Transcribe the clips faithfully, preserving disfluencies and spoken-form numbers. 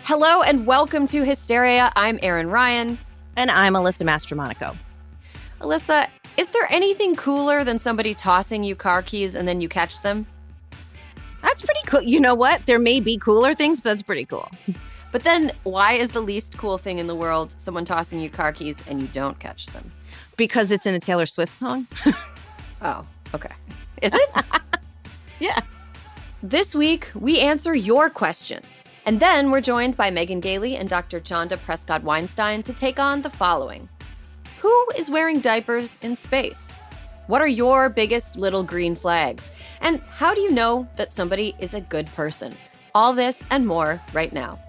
Hello and welcome to Hysteria. I'm Erin Ryan. And I'm Alyssa Mastromonaco. Alyssa, is there anything cooler than somebody tossing you car keys and then you catch them? That's pretty cool. You know what? There may be cooler things, but that's pretty cool. But then why is the least cool thing in the world someone tossing you car keys and you don't catch them? Because it's in a Taylor Swift song. Oh, okay. Is it? Yeah. This week, we answer your questions. And then we're joined by Megan Gailey and Doctor Chanda Prescott-Weinstein to take on the following. Who is wearing diapers in space? What are your biggest little green flags? And how do you know that somebody is a good person? All this and more right now.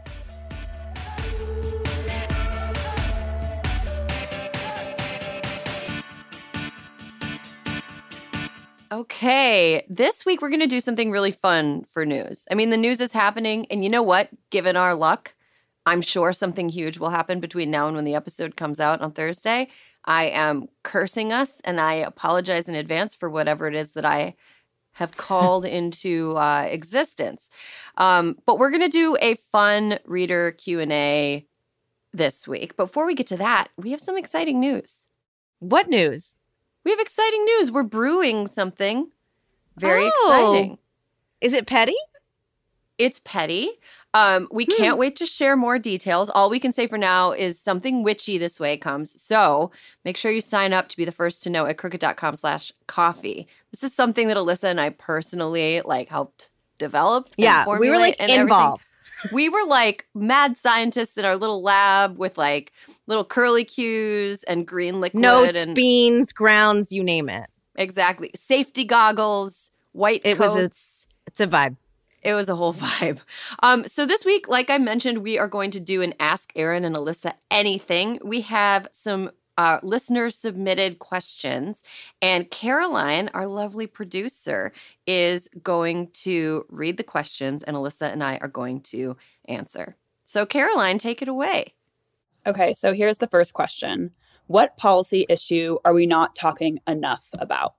Okay, this week we're going to do something really fun for news. I mean, the news is happening, and you know what? Given our luck, I'm sure something huge will happen between now and when the episode comes out on Thursday. I am cursing us, and I apologize in advance for whatever it is that I have called into uh, existence. Um, but we're going to do a fun reader Q and A this week. Before we get to that, we have some exciting news. What news? We have exciting news. We're brewing something very oh. exciting. Is it petty? It's petty. Um, we hmm. can't wait to share more details. All we can say for now is something witchy this way comes. So make sure you sign up to be the first to know at crooked.com slash coffee. This is something that Alyssa and I personally like helped develop. Yeah, we were like involved. Everything. We were like mad scientists in our little lab with like little curly cues and green liquid. Notes, and beans, grounds, you name it. Exactly. Safety goggles, white it coats. Was a, it's a vibe. It was a whole vibe. Um, so this week, like I mentioned, we are going to do an Ask Erin and Alyssa Anything. We have some uh, listener-submitted questions, and Caroline, our lovely producer, is going to read the questions, and Alyssa and I are going to answer. So Caroline, take it away. Okay, so here's the first question. What policy issue are we not talking enough about?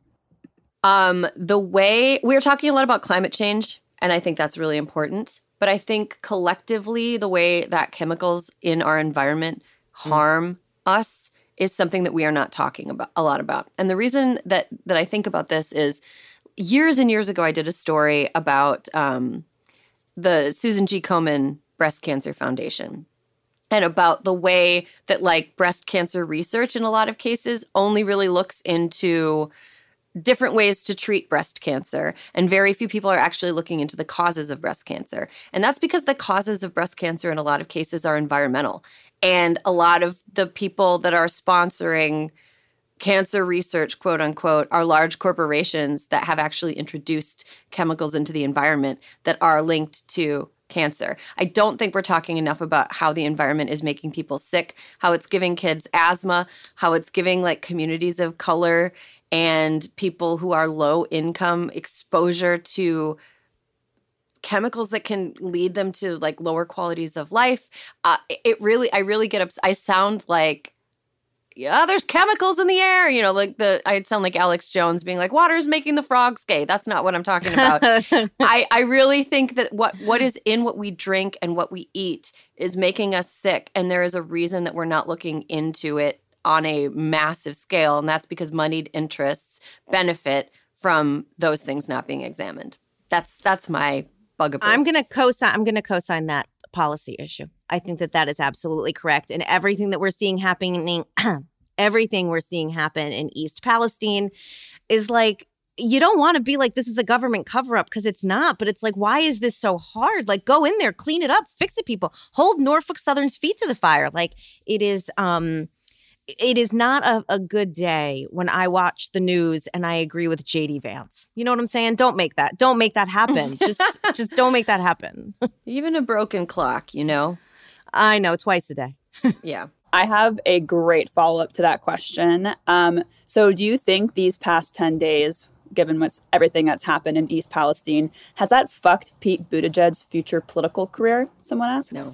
Um, the way we're talking a lot about climate change, and I think that's really important. But I think collectively, the way that chemicals in our environment harm mm. us is something that we are not talking about a lot about. And the reason that that I think about this is years and years ago, I did a story about um, the Susan G. Komen Breast Cancer Foundation. And about the way that like breast cancer research in a lot of cases only really looks into different ways to treat breast cancer. And very few people are actually looking into the causes of breast cancer. And that's because the causes of breast cancer in a lot of cases are environmental. And a lot of the people that are sponsoring cancer research, quote unquote, are large corporations that have actually introduced chemicals into the environment that are linked to cancer. I don't think we're talking enough about how the environment is making people sick, how it's giving kids asthma, how it's giving like communities of color and people who are low income exposure to chemicals that can lead them to like lower qualities of life. Uh, it really, I really get upset. I sound like, yeah, there's chemicals in the air. You know, like the, I sound like Alex Jones being like, water is making the frogs gay. That's not what I'm talking about. I, I really think that what, what is in what we drink and what we eat is making us sick. And there is a reason that we're not looking into it on a massive scale. And that's because moneyed interests benefit from those things not being examined. That's, that's my bugaboo. I'm going to co-sign, I'm going to co-sign that policy issue. I think that that is absolutely correct. And everything that we're seeing happening, everything we're seeing happen in East Palestine is like, you don't want to be like, this is a government cover up because it's not. But it's like, why is this so hard? Like, go in there, clean it up, fix it, people. Hold Norfolk Southern's feet to the fire. Like, it is, um, it is not a, a good day when I watch the news and I agree with J D Vance. You know what I'm saying? Don't make that. Don't make that happen. Just, just don't make that happen. Even a broken clock, you know? I know, twice a day. Yeah. I have a great follow-up to that question. Um, so do you think these past ten days, given what's everything that's happened in East Palestine, has that fucked Pete Buttigieg's future political career? Someone asks. No.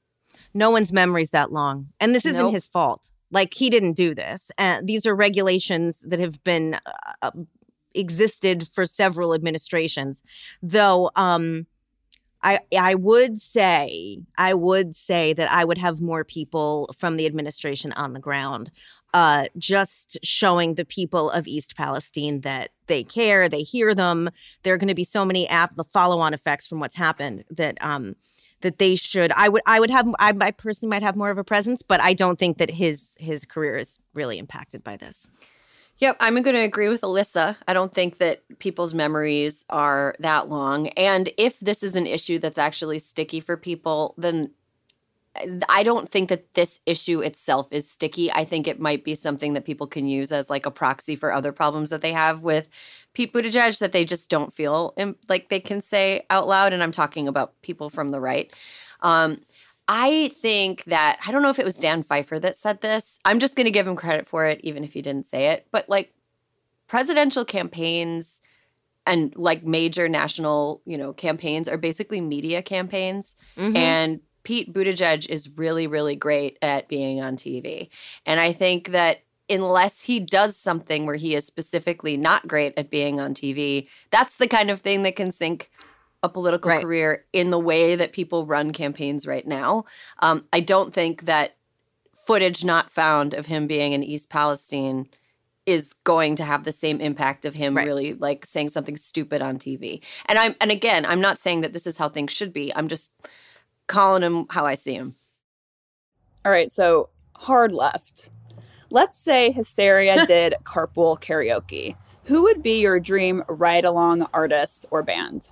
No one's memory's that long. And this isn't Nope. his fault. Like, he didn't do this. Uh, these are regulations that have been uh, existed for several administrations. Though, um, I I would say I would say that I would have more people from the administration on the ground, uh, just showing the people of East Palestine that they care, they hear them. There are going to be so many app the follow-on effects from what's happened that um that they should. I would I would have I, I personally might have more of a presence, but I don't think that his his career is really impacted by this. Yep, I'm going to agree with Alyssa. I don't think that people's memories are that long. And if this is an issue that's actually sticky for people, then I don't think that this issue itself is sticky. I think it might be something that people can use as like a proxy for other problems that they have with Pete Buttigieg that they just don't feel like they can say out loud. And I'm talking about people from the right. Um, I think that, I don't know if it was Dan Pfeiffer that said this. I'm just going to give him credit for it, even if he didn't say it. But like presidential campaigns and like major national, you know, campaigns are basically media campaigns. Mm-hmm. And Pete Buttigieg is really, really great at being on T V. And I think that unless he does something where he is specifically not great at being on T V, that's the kind of thing that can sink a political right. career in the way that people run campaigns right now. Um, I don't think that footage not found of him being in East Palestine is going to have the same impact of him right. really like saying something stupid on T V. And I'm and again, I'm not saying that this is how things should be. I'm just calling him how I see him. All right, so hard left. Let's say Hysteria did carpool karaoke. Who would be your dream ride-along artist or band?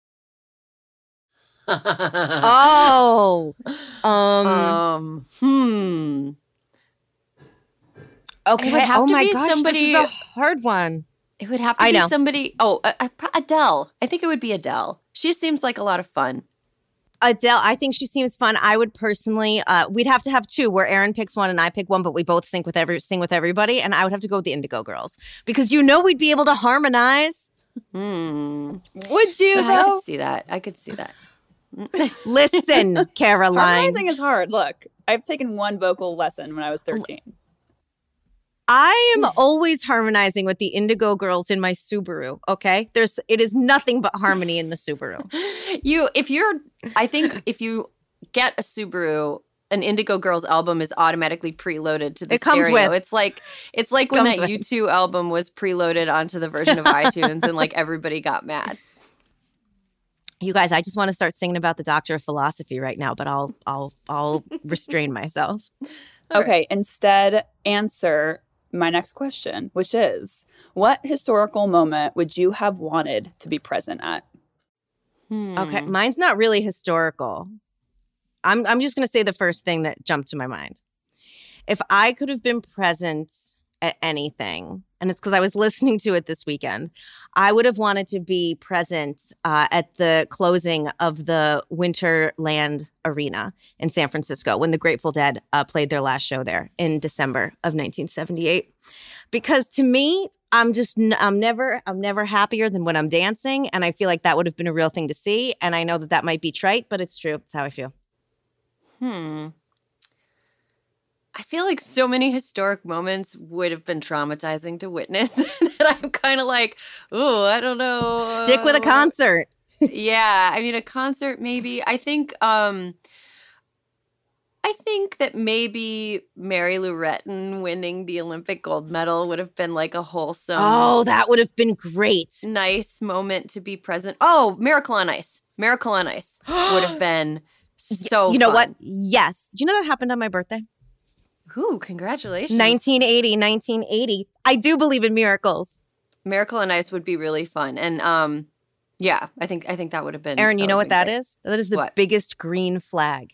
oh, um, um, hmm. Okay. It would have oh to my be gosh, somebody. This is a hard one. It would have to I be know. somebody. Oh, uh, Adele. I think it would be Adele. She seems like a lot of fun. Adele, I think she seems fun. I would personally, uh, we'd have to have two where Aaron picks one and I pick one, but we both sing with every sing with everybody. And I would have to go with the Indigo Girls because you know we'd be able to harmonize. Hmm. Would you? I though? could see that. I could see that. Listen, Caroline. Harmonizing is hard. Look, I've taken one vocal lesson when I was thirteen. I am always harmonizing with the Indigo Girls in my Subaru, okay? There's it is nothing but harmony in the Subaru. You if you're I think if you get a Subaru, an Indigo Girls album is automatically preloaded to the it comes stereo. With. It's like it's like when that with. U two album was preloaded onto the version of iTunes and like everybody got mad. You guys, I just want to start singing about the Doctor of Philosophy right now, but I'll I'll I'll restrain myself. Okay, right. Instead, answer my next question, which is, what historical moment would you have wanted to be present at? Hmm. Okay, mine's not really historical. I'm I'm just going to say the first thing that jumped to my mind. If I could have been present at anything, and it's because I was listening to it this weekend, I would have wanted to be present uh, at the closing of the Winterland Arena in San Francisco when the Grateful Dead uh, played their last show there in December of nineteen seventy-eight. Because to me, I'm just I'm never I'm never happier than when I'm dancing, and I feel like that would have been a real thing to see. And I know that that might be trite, but it's true. It's how I feel. Hmm. I feel like so many historic moments would have been traumatizing to witness that I'm kind of like, oh, I don't know. Stick with a concert. Yeah, I mean, a concert maybe. I think, um, I think that maybe Mary Lou Retton winning the Olympic gold medal would have been like a wholesome. Oh, that would have been great. Nice moment to be present. Oh, Miracle on Ice. Miracle on Ice would have been so. You know fun. what? Yes. Do you know that happened on my birthday? Ooh, congratulations. nineteen eighty, nineteen eighty. I do believe in miracles. Miracle on Ice would be really fun. And um, yeah, I think I think that would have been. Aaron, you know what that great. is? That is the what? biggest green flag.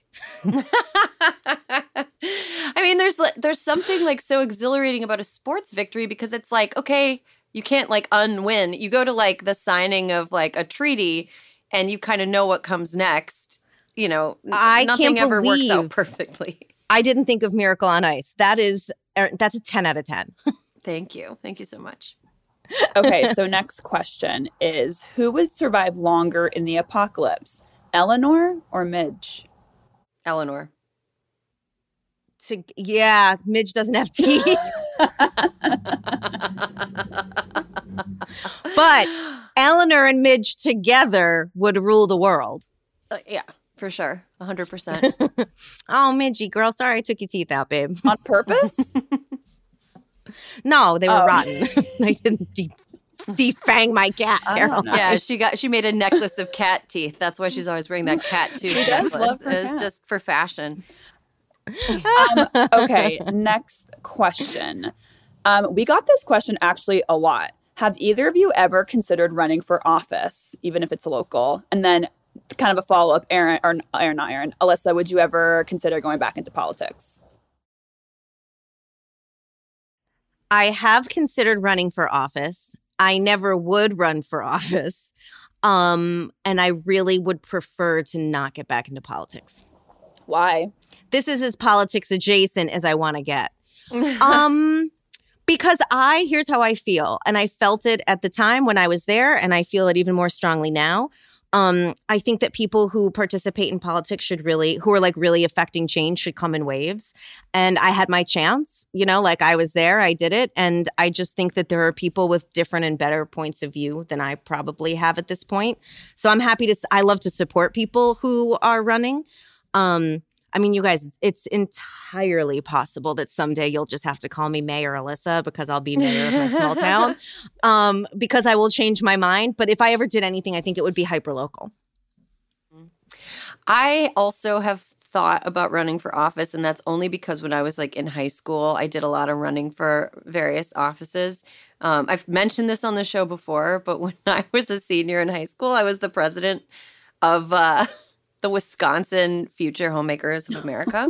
I mean, there's there's something like so exhilarating about a sports victory because it's like, okay, you can't like unwin. You go to like the signing of like a treaty and you kind of know what comes next. You know, I nothing can't ever works out believe- perfectly. I didn't think of Miracle on Ice. That is, that's a ten out of ten. Thank you. Thank you so much. Okay, so next question is, who would survive longer in the apocalypse, Eleanor or Midge? Eleanor. To, yeah, Midge doesn't have teeth. But Eleanor and Midge together would rule the world. Uh, yeah, for sure. one hundred percent. Oh, Midgie, girl, sorry I took your teeth out, babe. On purpose? No, they were Oh. rotten. I didn't de- defang my cat, I don't Caroline. know. Yeah, she got she made a necklace of cat teeth. That's why she's always wearing that cat tooth She does necklace. love her It's cat. just for fashion. um, okay, next question. Um, we got this question actually a lot. Have either of you ever considered running for office, even if it's local? And then kind of a follow-up, Aaron, or Aaron, not Aaron, Alyssa, would you ever consider going back into politics? I have considered running for office. I never would run for office. Um, and I really would prefer to not get back into politics. Why? This is as politics adjacent as I want to get. Um, because I, here's how I feel. And I felt it at the time when I was there, and I feel it even more strongly now. Um, I think that people who participate in politics should really, who are like really affecting change, should come in waves. And I had my chance, you know, like I was there, I did it. And I just think that there are people with different and better points of view than I probably have at this point. So I'm happy to, I love to support people who are running. Um, I mean, you guys, it's, it's entirely possible that someday you'll just have to call me Mayor Alyssa because I'll be mayor of my small town, um, because I will change my mind. But if I ever did anything, I think it would be hyperlocal. I also have thought about running for office, and that's only because when I was like in high school, I did a lot of running for various offices. Um, I've mentioned this on the show before, but when I was a senior in high school, I was the president of uh, the Wisconsin Future Homemakers of America.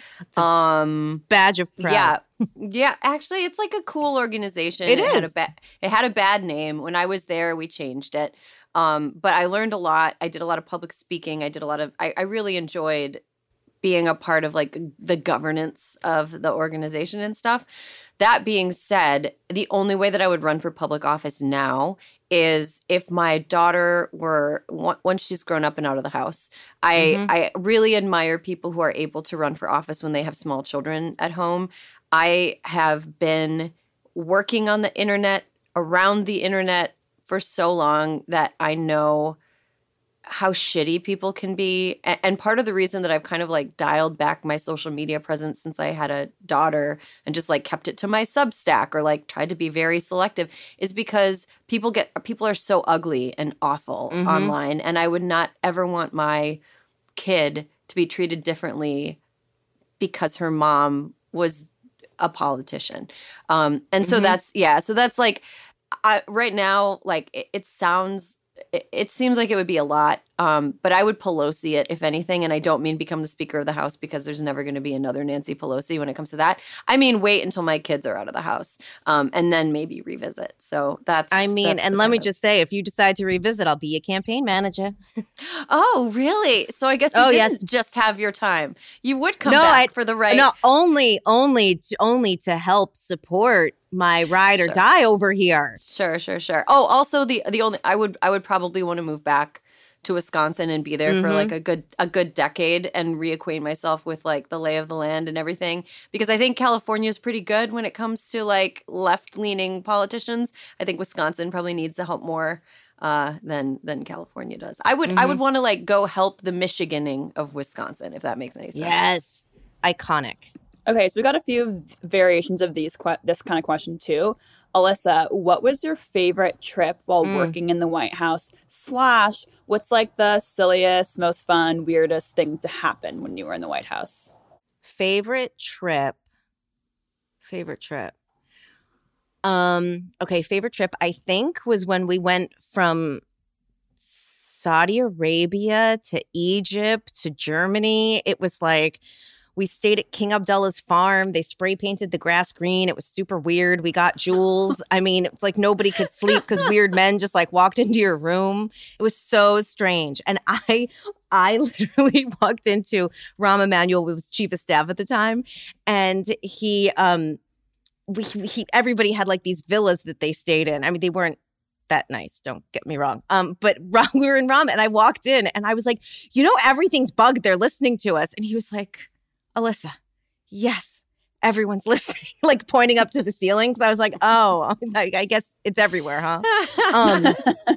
Um, Badge of pride. yeah, yeah. Actually, it's like a cool organization. It Had a is. ba- it had a bad name. When I was there, we changed it. Um, but I learned a lot. I did a lot of public speaking. I did a lot of. I, I really enjoyed being a part of like the governance of the organization and stuff. That being said, the only way that I would run for public office now is if my daughter were, once she's grown up and out of the house. I, Mhm. I really admire people who are able to run for office when they have small children at home. I have been working on the internet, around the internet for so long that I know how shitty people can be. A- And part of the reason that I've kind of like dialed back my social media presence since I had a daughter and just like kept it to my Substack or like tried to be very selective is because people get people are so ugly and awful Mhm. online. And I would not ever want my kid to be treated differently because her mom was a politician. Um, and so Mhm. that's, yeah, so that's like, I, right now, like it, it sounds, it, it seems like it would be a lot, um, but I would Pelosi it if anything. And I don't mean become the Speaker of the House because there's never going to be another Nancy Pelosi when it comes to that. I mean, wait until my kids are out of the house, um, and then maybe revisit. So that's, I mean, that's and the let me kind of- just say, if you decide to revisit, I'll be your campaign manager. Oh, really? So I guess you Oh, didn't yes. just have your time. You would come No, back I- for the right. No, only, only, to, only to help support my ride or Sure. die over here. Sure, sure, sure. Oh, also the the only I would I would probably want to move back to Wisconsin and be there for Mhm. like a good a good decade and reacquaint myself with like the lay of the land and everything, because I think California is pretty good when it comes to like left-leaning politicians. I think Wisconsin probably needs the help more uh, than than California does. I would I would want to like go help the Michiganing of Wisconsin, if that makes any sense. Yes. Iconic. Okay, so we got a few variations of these que- this kind of question too. Alyssa, what was your favorite trip while Mm. working in the White House? Slash, what's like the silliest, most fun, weirdest thing to happen when you were in the White House? Favorite trip. Favorite trip. Um, okay, favorite trip I think was when we went from Saudi Arabia to Egypt to Germany. It was like we stayed at King Abdullah's farm. They spray painted the grass green. It was super weird. We got jewels. I mean, it's like nobody could sleep because weird men just like walked into your room. It was so strange. And I I literally walked into Rahm Emanuel, who was chief of staff at the time, and he um we he everybody had like these villas that they stayed in. I mean, they weren't that nice, don't get me wrong. Um, but Ram, we were in Rahm, and I walked in and I was like, you know, everything's bugged. They're listening to us. And he was like, Alyssa, yes, everyone's listening, like pointing up to the ceiling. So I was like, oh, I, I guess it's everywhere, huh? Um,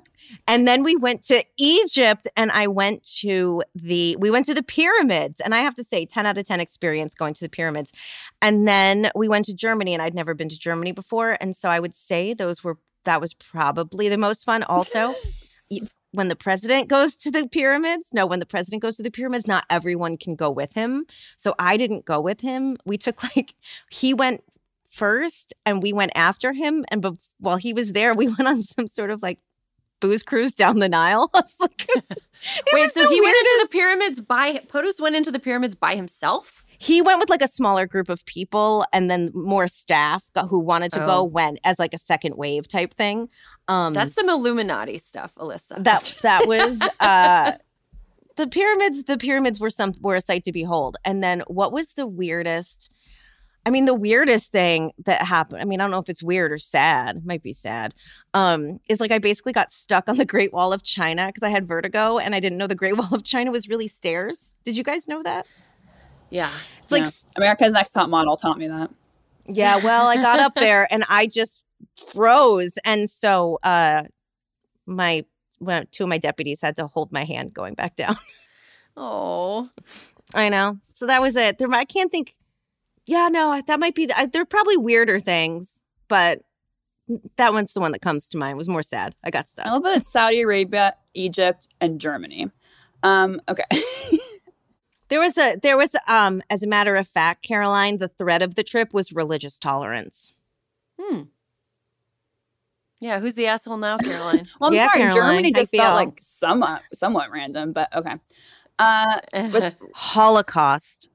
And then we went to Egypt and I went to the, we went to the pyramids. And I have to say, ten out of ten experience going to the pyramids. And then we went to Germany and I'd never been to Germany before. And so I would say those were, that was probably the most fun. Also, when the president goes to the pyramids, no, when the president goes to the pyramids, not everyone can go with him. So I didn't go with him. We took like, he went first and we went after him. And be- while he was there, we went on some sort of like booze cruise down the Nile. I was like, it was, it Wait, was so the he went into weirdest. the pyramids by, POTUS went into the pyramids by himself? He went with like a smaller group of people and then more staff got, who wanted to Oh. go went as like a second wave type thing. Um, That's some Illuminati stuff, Alyssa. that that was uh, the pyramids. The pyramids were some were a sight to behold. And then what was the weirdest? I mean, the weirdest thing that happened, I mean, I don't know if it's weird or sad, it might be sad, um, is like I basically got stuck on the Great Wall of China because I had vertigo and I didn't know the Great Wall of China was really stairs. Did you guys know that? Yeah. It's like, Yeah. America's Next Top Model taught me that. yeah, well, I got up there and I just froze. And so uh, my well, two of my deputies had to hold my hand going back down. Oh. I know. So that was it. There, I can't think. Yeah, no, that might be. The, I, there are probably weirder things, but that one's the one that comes to mind. It was more sad. I got I stuck. love that it's Saudi Arabia, Egypt, and Germany. Um, okay. There was a. There was um. As a matter of fact, Caroline, the thread of the trip was religious tolerance. Hmm. Yeah, who's the asshole now, Caroline? Well, I'm Yeah, sorry, Caroline, Germany how you just felt feel? like somewhat, somewhat random, but okay. Uh, with, Holocaust.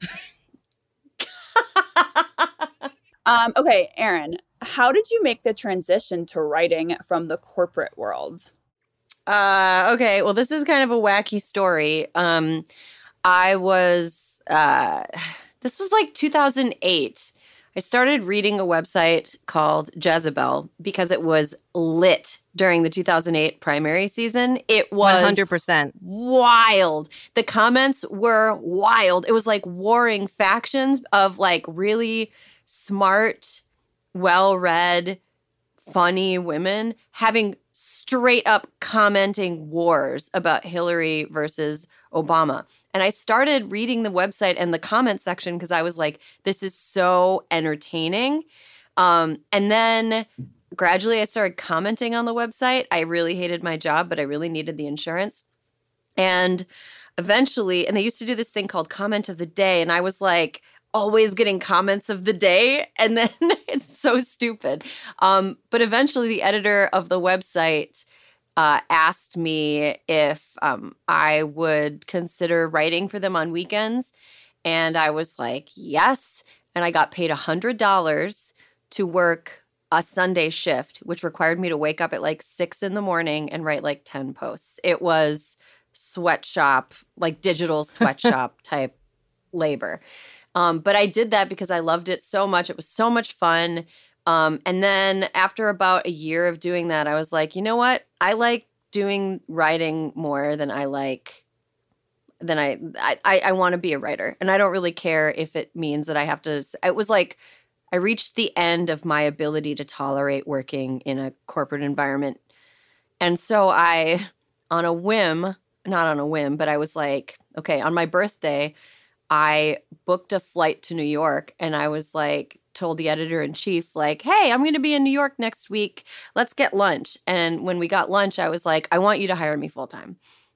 um, okay, Erin, how did you make the transition to writing from the corporate world? Uh, okay, well, this is kind of a wacky story. Um, I was, uh, this was like two thousand eight. I started reading a website called Jezebel because it was lit during the two thousand eight primary season. It was One hundred percent. wild. The comments were wild. It was like warring factions of like really smart, well-read, funny women having straight up commenting wars about Hillary versus Obama. And I started reading the website and the comment section because I was like, this is so entertaining. Um, and then gradually I started commenting on the website. I really hated my job, but I really needed the insurance. And eventually, and they used to do this thing called comment of the day. And I was like, always getting comments of the day. And then it's so stupid. Um, but eventually the editor of the website uh, asked me if um, I would consider writing for them on weekends. And I was like, yes. And I got paid one hundred dollars to work a Sunday shift, which required me to wake up at like six in the morning and write like ten posts. It was sweatshop, like digital sweatshop type labor. Um, but I did that because I loved it so much. It was so much fun. Um, and then after about a year of doing that, I was like, you know what? I like doing writing more than I like, than I, I, I want to be a writer. And I don't really care if it means that I have to, it was like, I reached the end of my ability to tolerate working in a corporate environment. And so I, on a whim, not on a whim, but I was like, okay, on my birthday, I booked a flight to New York and I was like, told the editor in chief, like, hey, I'm going to be in New York next week. Let's get lunch. And when we got lunch, I was like, I want you to hire me full time.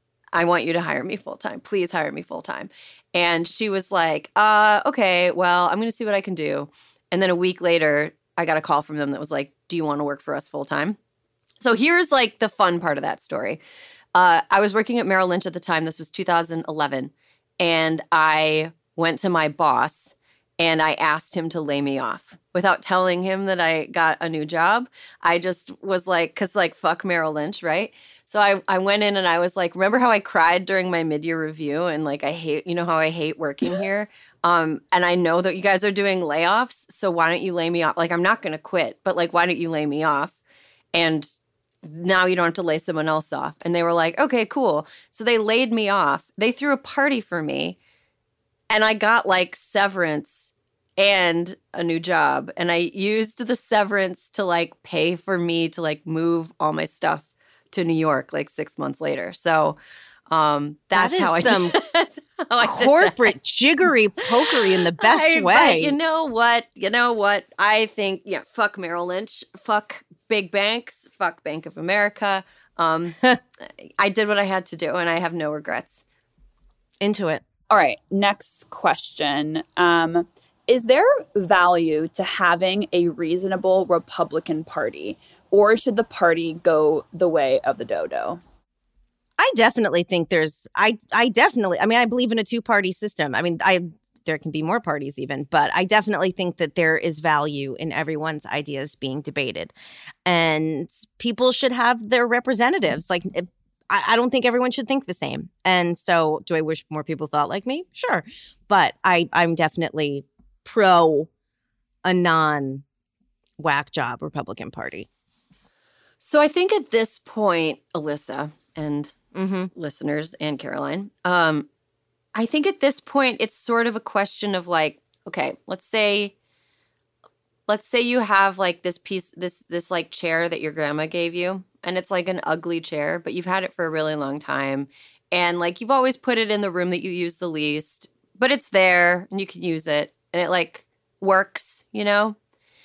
I want you to hire me full time. Please hire me full time. And she was like, uh, okay, well, I'm going to see what I can do. And then a week later, I got a call from them that was like, do you want to work for us full time? So here's like the fun part of that story. Uh, I was working at Merrill Lynch at the time. This was two thousand eleven. And I went to my boss and I asked him to lay me off without telling him that I got a new job. I just was like, because like, fuck Merrill Lynch, right? So I, I went in and I was like, remember how I cried during my mid-year review? And like, I hate, you know how I hate working here? Um, and I know that you guys are doing layoffs. So why don't you lay me off? Like, I'm not going to quit, but like, why don't you lay me off? And now you don't have to lay someone else off. And they were like, okay, cool. So they laid me off. They threw a party for me and I got like severance and a new job. And I used the severance to like pay for me to like move all my stuff to New York like six months later. So um, that's that how I some did, that's how I did corporate that. jiggery pokery in the best I, way. But you know what? You know what? I think, yeah, fuck Merrill Lynch, fuck big banks, fuck Bank of America. Um, I did what I had to do, and I have no regrets. Into it. All right, next question. Um, is there value to having a reasonable Republican Party, or should the party go the way of the dodo? I definitely think there's, I, I definitely, I mean, I believe in a two-party system. I mean, I, there can be more parties even, but I definitely think that there is value in everyone's ideas being debated. And people should have their representatives. Like, it, I, I don't think everyone should think the same. And so do I wish more people thought like me? Sure. But I, I'm definitely pro a non-whack job Republican Party. So I think at this point, Alyssa and Mm-hmm. listeners and Caroline, um, I think at this point it's sort of a question of like, okay, let's say, let's say you have like this piece, this this like chair that your grandma gave you, and it's like an ugly chair, but you've had it for a really long time, and like you've always put it in the room that you use the least, but it's there and you can use it, and it like works, you know.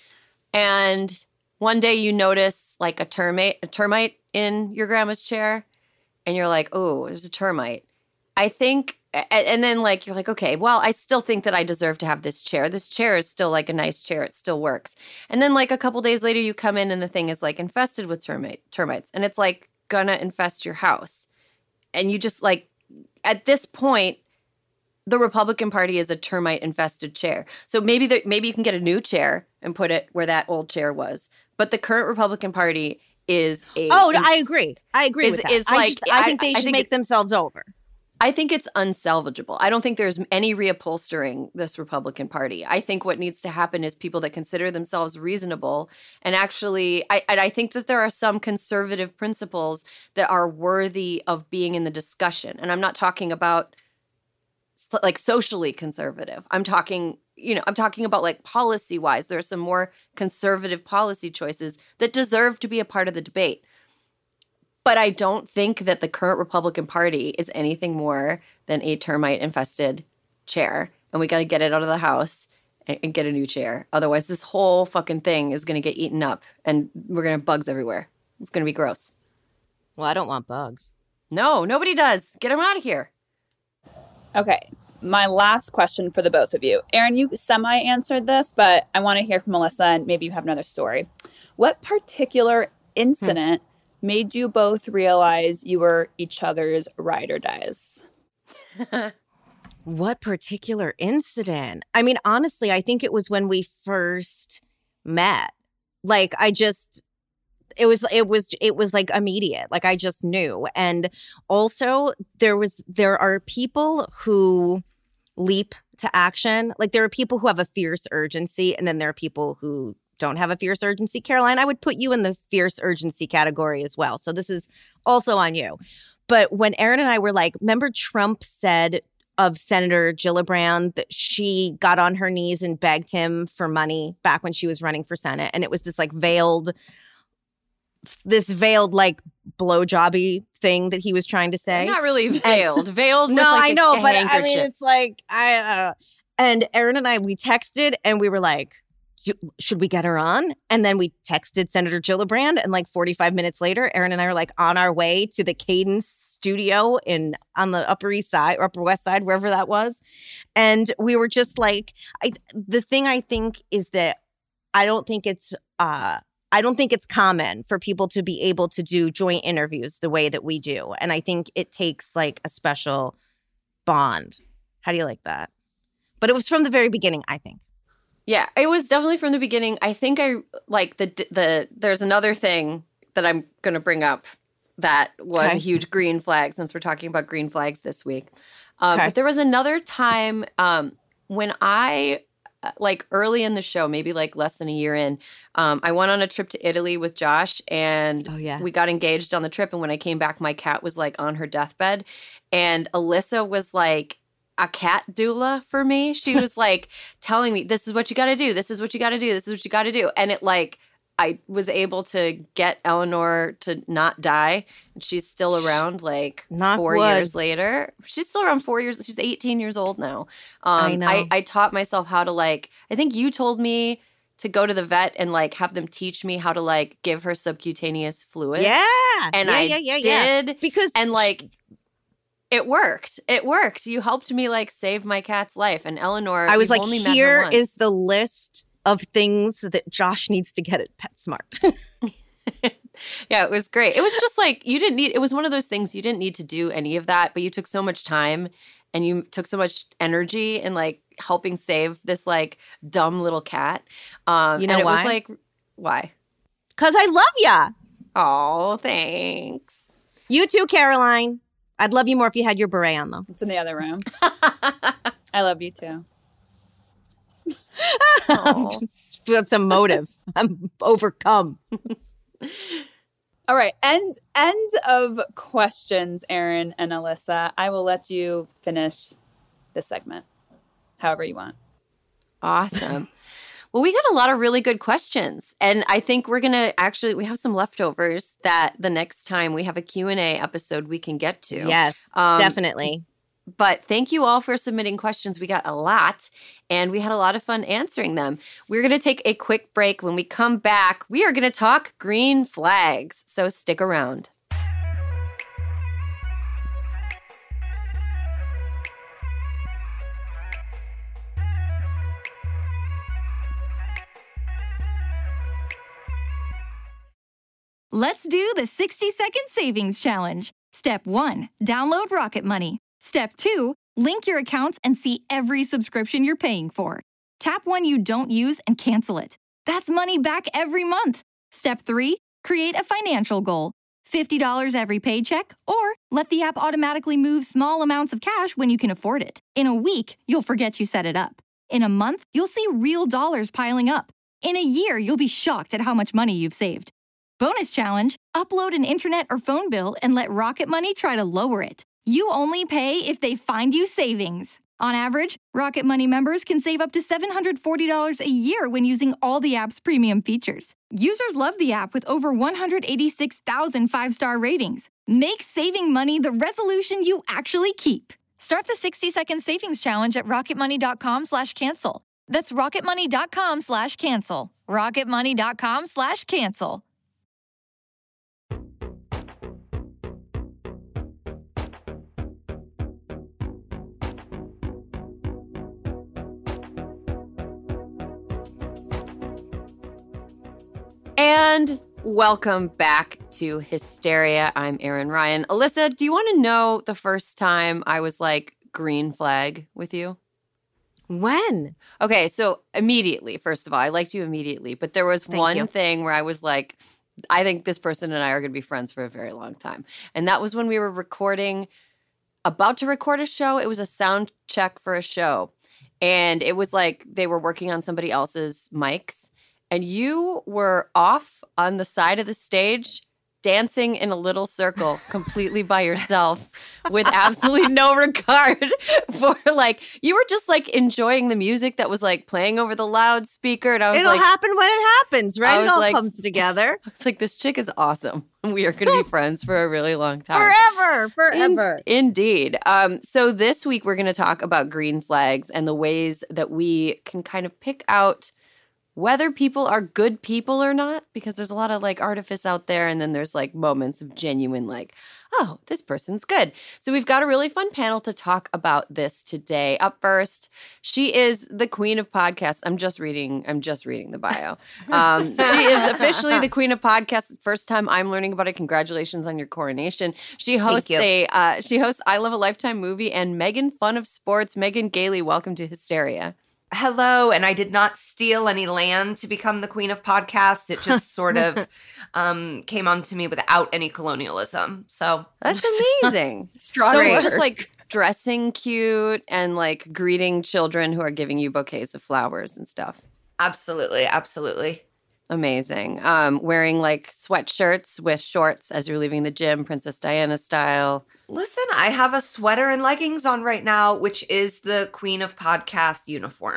And one day you notice like a termite, a termite in your grandma's chair. And you're like, oh, there's a termite. I think, and then like, you're like, okay, well, I still think that I deserve to have this chair. This chair is still like a nice chair. It still works. And then like a couple days later, you come in and the thing is like infested with termite, termites. And it's like gonna infest your house. And you just like, at this point, the Republican Party is a termite infested chair. So maybe the, maybe you can get a new chair and put it where that old chair was. But the current Republican Party is a oh I agree I agree is, with that. Is I, like, just, I think they I, should I think make it, themselves over. I think it's unsalvageable. I don't think there's any reupholstering this Republican Party. I think what needs to happen is people that consider themselves reasonable and actually I and I think that there are some conservative principles that are worthy of being in the discussion. And I'm not talking about like socially conservative. I'm talking You know, I'm talking about like policy wise, there are some more conservative policy choices that deserve to be a part of the debate. But I don't think that the current Republican Party is anything more than a termite infested chair. And we got to get it out of the house and, and get a new chair. Otherwise, this whole fucking thing is going to get eaten up and we're going to have bugs everywhere. It's going to be gross. Well, I don't want bugs. No, nobody does. Get them out of here. Okay. My last question for the both of you. Erin, you semi-answered this, but I want to hear from Melissa and maybe you have another story. What particular incident hmm. made you both realize you were each other's ride or dies? What particular incident? I mean, honestly, I think it was when we first met. Like, I just... It was, it was, it was like immediate. Like I just knew. And also there was, there are people who leap to action. Like there are people who have a fierce urgency and then there are people who don't have a fierce urgency. Caroline, I would put you in the fierce urgency category as well. So this is also on you. But when Erin and I were like, remember Trump said of Senator Gillibrand that she got on her knees and begged him for money back when she was running for Senate. And it was this like veiled this veiled like blowjobby thing that he was trying to say. Not really veiled. And, veiled. No, with like I know, a, a but handkerchief. I mean, it's like I don't know. And Erin and I, we texted and we were like, should we get her on? And then we texted Senator Gillibrand, and like forty-five minutes later, Erin and I were like on our way to the Cadence studio in on the Upper East Side or Upper West Side, wherever that was. And we were just like, I, the thing I think is that I don't think it's uh I don't think it's common for people to be able to do joint interviews the way that we do. And I think it takes like a special bond. How do you like that? But it was from the very beginning, I think. Yeah, it was definitely from the beginning. I think I like the the there's another thing that I'm going to bring up that was okay. a huge green flag since we're talking about green flags this week. Um, okay. But there was another time um, when I like early in the show, maybe like less than a year in, um, I went on a trip to Italy with Josh and oh, yeah. we got engaged on the trip. And when I came back, my cat was like on her deathbed and Alyssa was like a cat doula for me. She was like telling me, this is what you got to do. This is what you got to do. This is what you got to do. And it like, I was able to get Eleanor to not die. She's still around like Knock four wood. years later. She's still around four years. She's eighteen years old now. Um, I know. I, I taught myself how to like, I think you told me to go to the vet and like have them teach me how to like give her subcutaneous fluids. Yeah. And yeah, I yeah, yeah, yeah. did. Because And like, it worked. It worked. You helped me like save my cat's life. And Eleanor, I was you've like, only met her here once. is the list of things that Josh needs to get at PetSmart. Yeah, it was great. It was just like you didn't need, it was one of those things you didn't need to do any of that, but you took so much time and you took so much energy in like helping save this like dumb little cat. Um, You know and it why? was like, why? Because I love ya. Oh, thanks. You too, Caroline. I'd love you more if you had your beret on, though. It's in the other room. I love you too. Aw. That's a motive. I'm overcome. All right. End end of questions, Erin and Alyssa. I will let you finish this segment however you want. Awesome. Well, we got a lot of really good questions. And I think we're going to actually, we have some leftovers that the next time we have a Q and A episode we can get to. Yes, Um, definitely. But thank you all for submitting questions. We got a lot, and we had a lot of fun answering them. We're going to take a quick break. When we come back, we are going to talk green flags. So stick around. Let's do the sixty second savings challenge. Step one, download Rocket Money. Step two, link your accounts and see every subscription you're paying for. Tap one you don't use and cancel it. That's money back every month. Step three, create a financial goal. fifty dollars every paycheck, or let the app automatically move small amounts of cash when you can afford it. In a week, you'll forget you set it up. In a month, you'll see real dollars piling up. In a year, you'll be shocked at how much money you've saved. Bonus challenge, upload an internet or phone bill and let Rocket Money try to lower it. You only pay if they find you savings. On average, Rocket Money members can save up to seven hundred forty dollars a year when using all the app's premium features. Users love the app with over one hundred eighty-six thousand five-star ratings. Make saving money the resolution you actually keep. Start the sixty second savings challenge at rocketmoney.com slash cancel. That's rocketmoney.com slash cancel. rocketmoney.com slash cancel. And welcome back to Hysteria. I'm Erin Ryan. Alyssa, do you want to know the first time I was like green flag with you? When? Okay, so immediately, first of all, I liked you immediately, but there was Thank one you. thing where I was like, I think this person and I are going to be friends for a very long time. And that was when we were recording, about to record a show. It was a sound check for a show. And it was like they were working on somebody else's mics. And you were off on the side of the stage dancing in a little circle completely by yourself with absolutely no regard for like, you were just like enjoying the music that was like playing over the loudspeaker. And I was It'll like, happen when it happens, I right? It was all like- comes together. I was like, this chick is awesome. We are going to be friends for a really long time. Forever, In- forever. indeed. Um, so this week we're going to talk about green flags and the ways that we can kind of pick out whether people are good people or not, because there's a lot of like artifice out there. And then there's like moments of genuine like, oh, this person's good. So we've got a really fun panel to talk about this today. Up first, she is the queen of podcasts. I'm just reading, I'm just reading the bio. Um, she is officially the queen of podcasts. First time I'm learning about it. Congratulations on your coronation. She hosts you. a, uh, she hosts I Love a Lifetime movie and Megan Fun of Sports. Megan Gailey, welcome to Hysteria. Hello, and I did not steal any land to become the queen of podcasts. It just sort of um, came onto me without any colonialism. So That's amazing. Strong So it's word. just like dressing cute and like greeting children who are giving you bouquets of flowers and stuff. absolutely, absolutely. Amazing. Um, wearing like sweatshirts with shorts as you're leaving the gym, Princess Diana style. Listen, I have a sweater and leggings on right now, which is the queen of podcast uniform.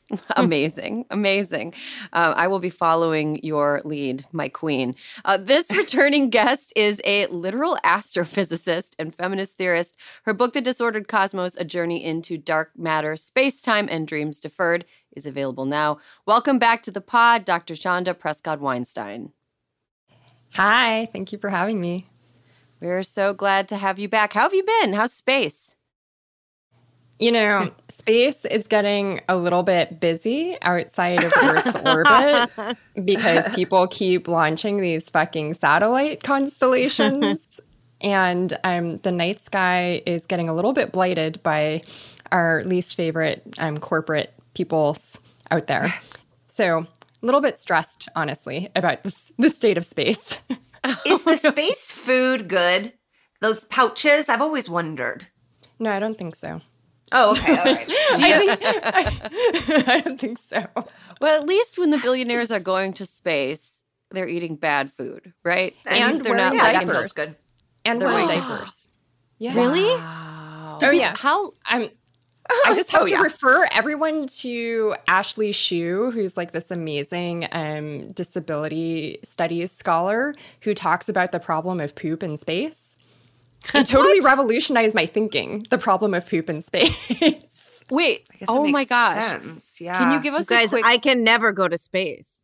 Amazing. Amazing. Uh, I will be following your lead, my queen. Uh, this returning guest is a literal astrophysicist and feminist theorist. Her book, The Disordered Cosmos, A Journey into Dark Matter, Space-Time, and Dreams Deferred, is available now. Welcome back to the pod, Doctor Chanda Prescod-Weinstein. Hi. Thank you for having me. We're so glad to have you back. How have you been? How's space? You know, space is getting a little bit busy outside of Earth's orbit because people keep launching these fucking satellite constellations. And um, the night sky is getting a little bit blighted by our least favorite um, corporate peoples out there. So a little bit stressed, honestly, about this, the state of space. Is the space food good? Those pouches? I've always wondered. No, I don't think so. Oh, okay. All right. I, think, I, I don't think so. Well, at least when the billionaires are going to space, they're eating bad food, right? At And least they're wearing not Yeah, like that in- feels good. And They're wearing wearing- diapers. Yeah. Really? Wow. Oh, yeah. How? I'm, I just have Oh, to yeah. refer everyone to Ashley Shue, who's like this amazing um, disability studies scholar who talks about the problem of poop in space. It totally revolutionized my thinking, the problem of poop in space. Wait. I guess it Oh my makes gosh. sense. Yeah. Can you give us Guys, a quick? I can never go to space.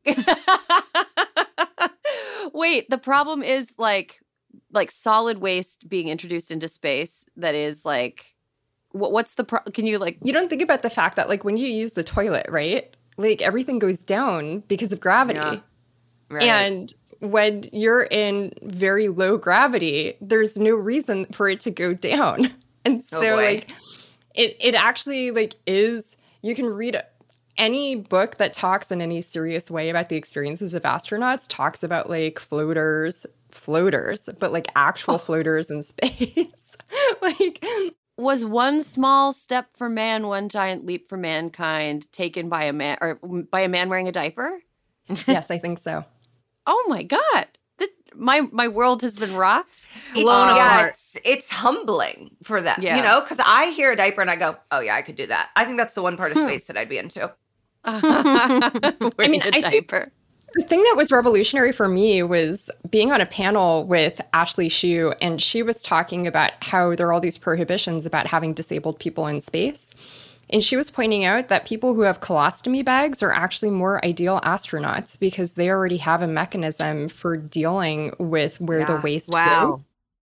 Wait. The problem is like, like solid waste being introduced into space. That is like, what, what's the? Pro- can you like? You don't think about the fact that like when you use the toilet, right? Like everything goes down because of gravity. Yeah. Right. And when you're in very low gravity, there's no reason for it to go down. And Oh, so boy. like it it actually like is you can read any book that talks in any serious way about the experiences of astronauts talks about like floaters, floaters, but like actual Oh. floaters in space. Like Was one small step for man, one giant leap for mankind taken by a man or by a man wearing a diaper? yes, I think so. Oh my God. Th- my my world has been rocked. It's, Blown yeah, apart. it's, it's humbling for them, Yeah. you know, because I hear a diaper and I go, oh, yeah, I could do that. I think that's the one part of space that I'd be into. I mean, I think- diaper. The thing that was revolutionary for me was being on a panel with Ashley Shue, and she was talking about how there are all these prohibitions about having disabled people in space. And she was pointing out that people who have colostomy bags are actually more ideal astronauts because they already have a mechanism for dealing with where the Yeah. waste Wow. goes.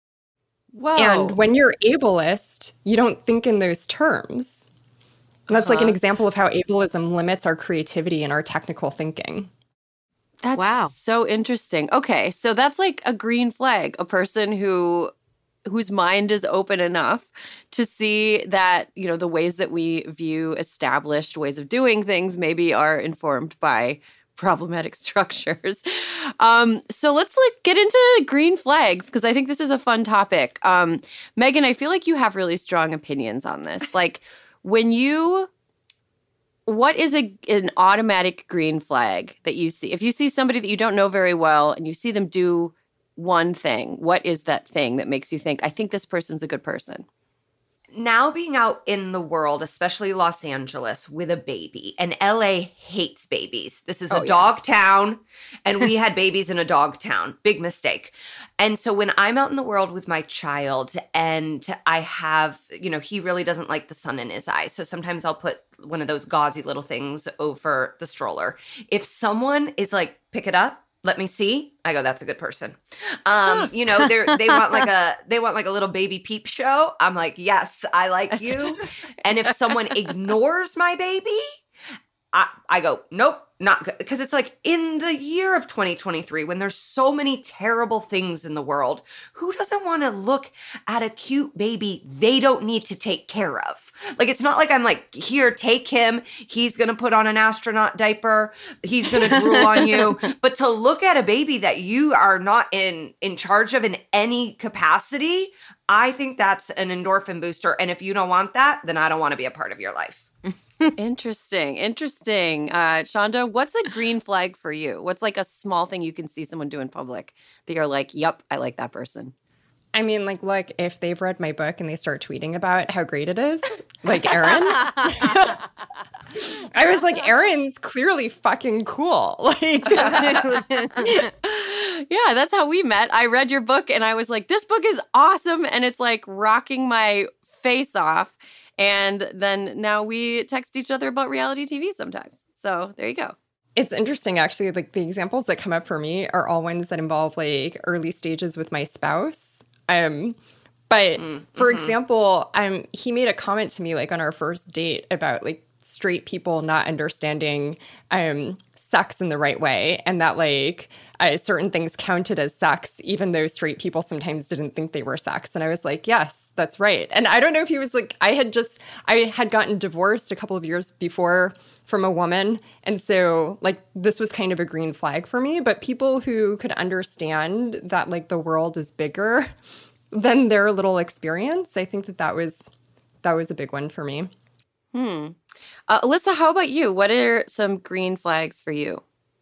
Whoa. And when you're ableist, you don't think in those terms. And that's like an Uh-huh. example of how ableism limits our creativity and our technical thinking. That's Wow. so interesting. Okay, so that's like a green flag, a person who whose mind is open enough to see that, you know, the ways that we view established ways of doing things maybe are informed by problematic structures. Um, so let's like get into green flags because I think this is a fun topic. Um, Megan, I feel like you have really strong opinions on this. Like when you what is a an automatic green flag that you see? If you see somebody that you don't know very well and you see them do one thing, what is that thing that makes you think, I think this person's a good person? Now being out in the world, especially Los Angeles, with a baby, and L A hates babies. This is Oh, a yeah. dog town, and we had babies in a dog town. Big mistake. And so when I'm out in the world with my child and I have, you know, he really doesn't like the sun in his eyes. So sometimes I'll put one of those gauzy little things over the stroller. If someone is like, pick it up, let me see, I go, that's a good person. Um, you know, they they want like a they want like a little baby peep show. I'm like, yes, I like you. And if someone ignores my baby, I, I go, nope, not good. Because it's like in the year of twenty twenty-three, when there's so many terrible things in the world, who doesn't want to look at a cute baby they don't need to take care of? Like, it's not like I'm like, here, take him. He's going to put on an astronaut diaper. He's going to drool on you. But to look at a baby that you are not in, in charge of in any capacity, I think that's an endorphin booster. And if you don't want that, then I don't want to be a part of your life. Interesting. Interesting. Uh, Chanda, what's a green flag for you? What's like a small thing you can see someone do in public that you're like, yep, I like that person? I mean, like, look, if they've read my book and they start tweeting about how great it is, like Erin, I was like, Erin's clearly fucking cool. Like, yeah, that's how we met. I read your book and I was like, this book is awesome. And it's like rocking my face off. And then now we text each other about reality T V sometimes. So there you go. It's interesting, actually. Like the examples that come up for me are all ones that involve like early stages with my spouse. Um, but mm, for mm-hmm. example, um, he made a comment to me like on our first date about like straight people not understanding um, sex in the right way, and that like uh, certain things counted as sex, even though straight people sometimes didn't think they were sex. And I was like, yes, that's right. And I don't know if he was like, I had just, I had gotten divorced a couple of years before from a woman. And so like this was kind of a green flag for me. But people who could understand that like the world is bigger than their little experience, I think that that was, that was a big one for me. Hmm. Uh, Alyssa, how about you? What are some green flags for you?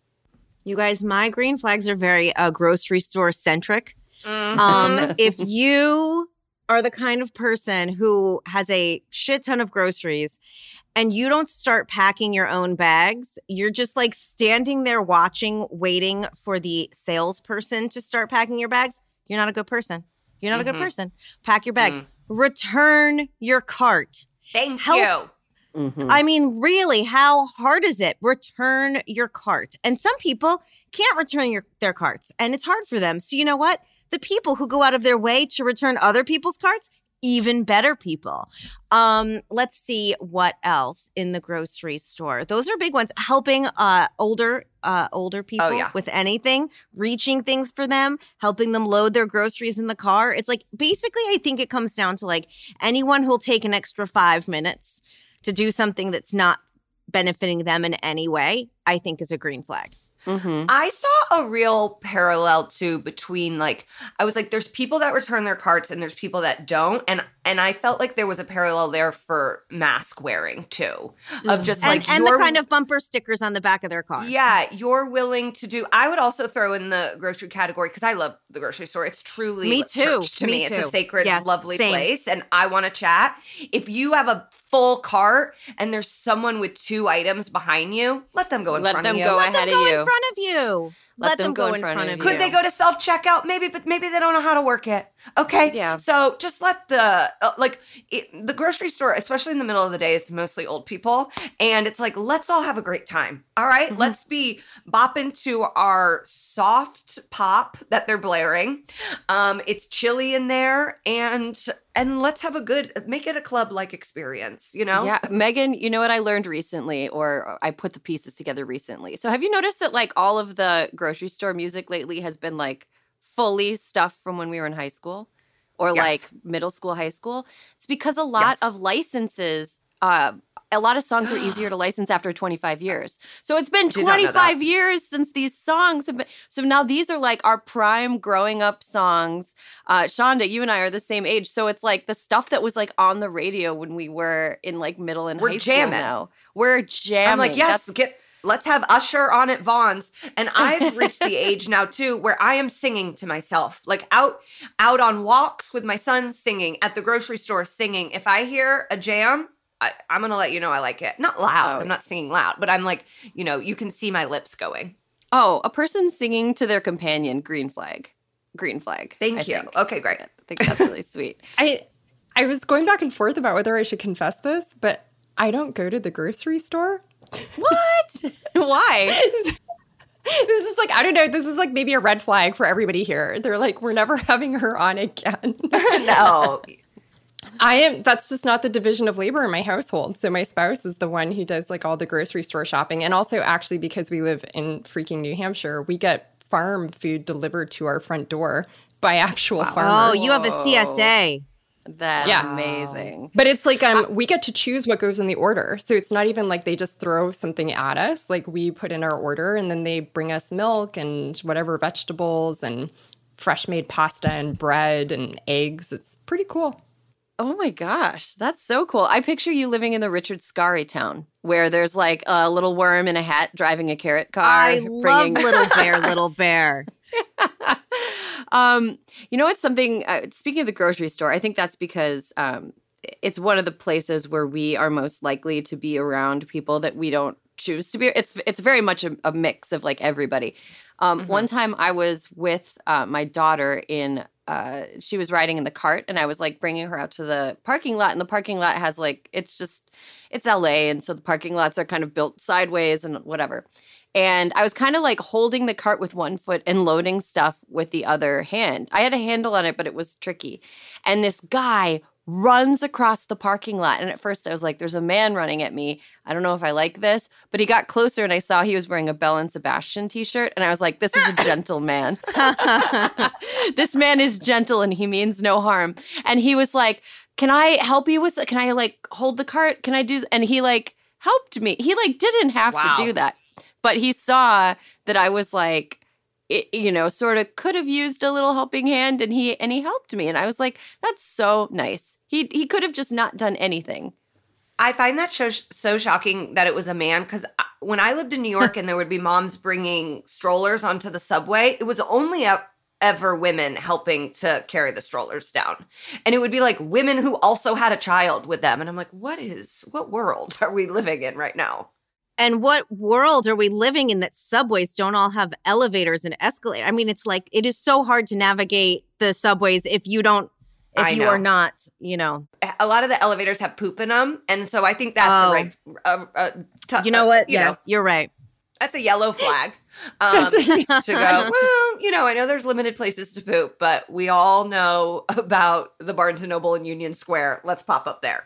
You guys, my green flags are very uh, grocery store centric. Mm-hmm. Um, if you are the kind of person who has a shit ton of groceries and you don't start packing your own bags, you're just like standing there watching, waiting for the salesperson to start packing your bags, you're not a good person. You're not mm-hmm. a good person. Pack your bags. Mm-hmm. Return your cart. Thank Help. you. Mm-hmm. I mean, really, how hard is it? Return your cart. And some people can't return your, their carts, and it's hard for them. So you know what? The people who go out of their way to return other people's carts, even better people. Um, let's see what else in the grocery store. Those are big ones. Helping uh, older uh, older people oh, yeah. with anything, reaching things for them, helping them load their groceries in the car. It's like, basically, I think it comes down to like anyone who'll take an extra five minutes to do something that's not benefiting them in any way, I think is a green flag. Mm-hmm. I saw a real parallel too between like, I was like, there's people that return their carts and there's people that don't. And and I felt like there was a parallel there for mask wearing too. Of just and, like And the kind of bumper stickers on the back of their car. Yeah, you're willing to do. I would also throw in the grocery category because I love the grocery store. It's truly me too. to me. me. Too. It's a sacred, yes, lovely same. place. And I want to chat. If you have a full cart and there's someone with two items behind you, let them go in let front them of you. Go let ahead them go of you. in front of you. Let, let them, them go, go in front, front of you. Could they go to self-checkout? Maybe, but maybe they don't know how to work it. Okay. Yeah. So just let the, uh, like, it, the grocery store, especially in the middle of the day, is mostly old people. And it's like, let's all have a great time. All right. Mm-hmm. Let's be bopping to our soft pop that they're blaring. Um, it's chilly in there. And and let's have a good, make it a club-like experience, you know? Yeah. Megan, you know what I learned recently, or I put the pieces together recently. So have you noticed that like all of the grocery store music lately has been like fully stuff from when we were in high school or yes. like middle school, high school? It's because a lot yes. of licenses, uh, a lot of songs are easier to license after twenty-five years. So it's been twenty-five years since these songs have been. So now these are like our prime growing up songs. Uh, Shonda, you and I are the same age. So it's like the stuff that was like on the radio when we were in like middle and we're high jamming. school now. We're jamming. I'm like, yes, That's- get let's have Usher on at Vaughn's. And I've reached the age now too where I am singing to myself, like out out on walks with my son singing, at the grocery store singing. If I hear a jam, I, I'm going to let you know I like it. Not loud. Oh. I'm not singing loud, but I'm like, you know, you can see my lips going. Oh, a person singing to their companion, green flag. Green flag. Thank I you. Think. Okay, great. I think that's really sweet. I I was going back and forth about whether I should confess this, but I don't go to the grocery store. What? Why? This is like, I don't know, this is like maybe a red flag for everybody here. They're like, we're never having her on again. No. I am, that's just not the division of labor in my household. So my spouse is the one who does like all the grocery store shopping. And also actually because we live in freaking New Hampshire, we get farm food delivered to our front door by actual wow. farmers. Oh, you have a C S A. That's yeah. amazing. But it's like um, we get to choose what goes in the order. So it's not even like they just throw something at us. Like we put in our order and then they bring us milk and whatever vegetables and fresh made pasta and bread and eggs. It's pretty cool. Oh my gosh, that's so cool. I picture you living in the Richard Scarry town where there's like a little worm in a hat driving a carrot car. I bringing- love Little Bear, Little Bear. um, you know, it's something, uh, speaking of the grocery store, I think that's because um, it's one of the places where we are most likely to be around people that we don't choose to be. It's it's very much a, a mix of like everybody. Um, mm-hmm. One time I was with uh, my daughter in, uh, she was riding in the cart and I was like bringing her out to the parking lot, and the parking lot has like, it's just, it's L A. And so the parking lots are kind of built sideways and whatever. And I was kind of like holding the cart with one foot and loading stuff with the other hand. I had a handle on it, but it was tricky. And this guy runs across the parking lot. And at first I was like, there's a man running at me. I don't know if I like this. But he got closer and I saw he was wearing a Belle and Sebastian t-shirt. And I was like, this is a gentleman. This man is gentle and he means no harm. And he was like, can I help you with, can I like hold the cart? Can I do, and he like helped me. He like didn't have wow. to do that. But he saw that I was like, it, you know, sort of could have used a little helping hand, and he and he helped me. And I was like, that's so nice. He he could have just not done anything. I find that so, so shocking that it was a man, because when I lived in New York and there would be moms bringing strollers onto the subway, it was only a, ever women helping to carry the strollers down. And it would be like women who also had a child with them. And I'm like, what is, what world are we living in right now? And what world are we living in that subways don't all have elevators and escalators? I mean, it's like, it is so hard to navigate the subways if you don't, if I you know. are not, you know. A lot of the elevators have poop in them. And so I think that's Oh. a right, uh, uh, t- You know what? you yes, know, you're right. that's a yellow flag um, to go, well, you know, I know there's limited places to poop, but we all know about the Barnes and Noble in Union Square. Let's pop up there.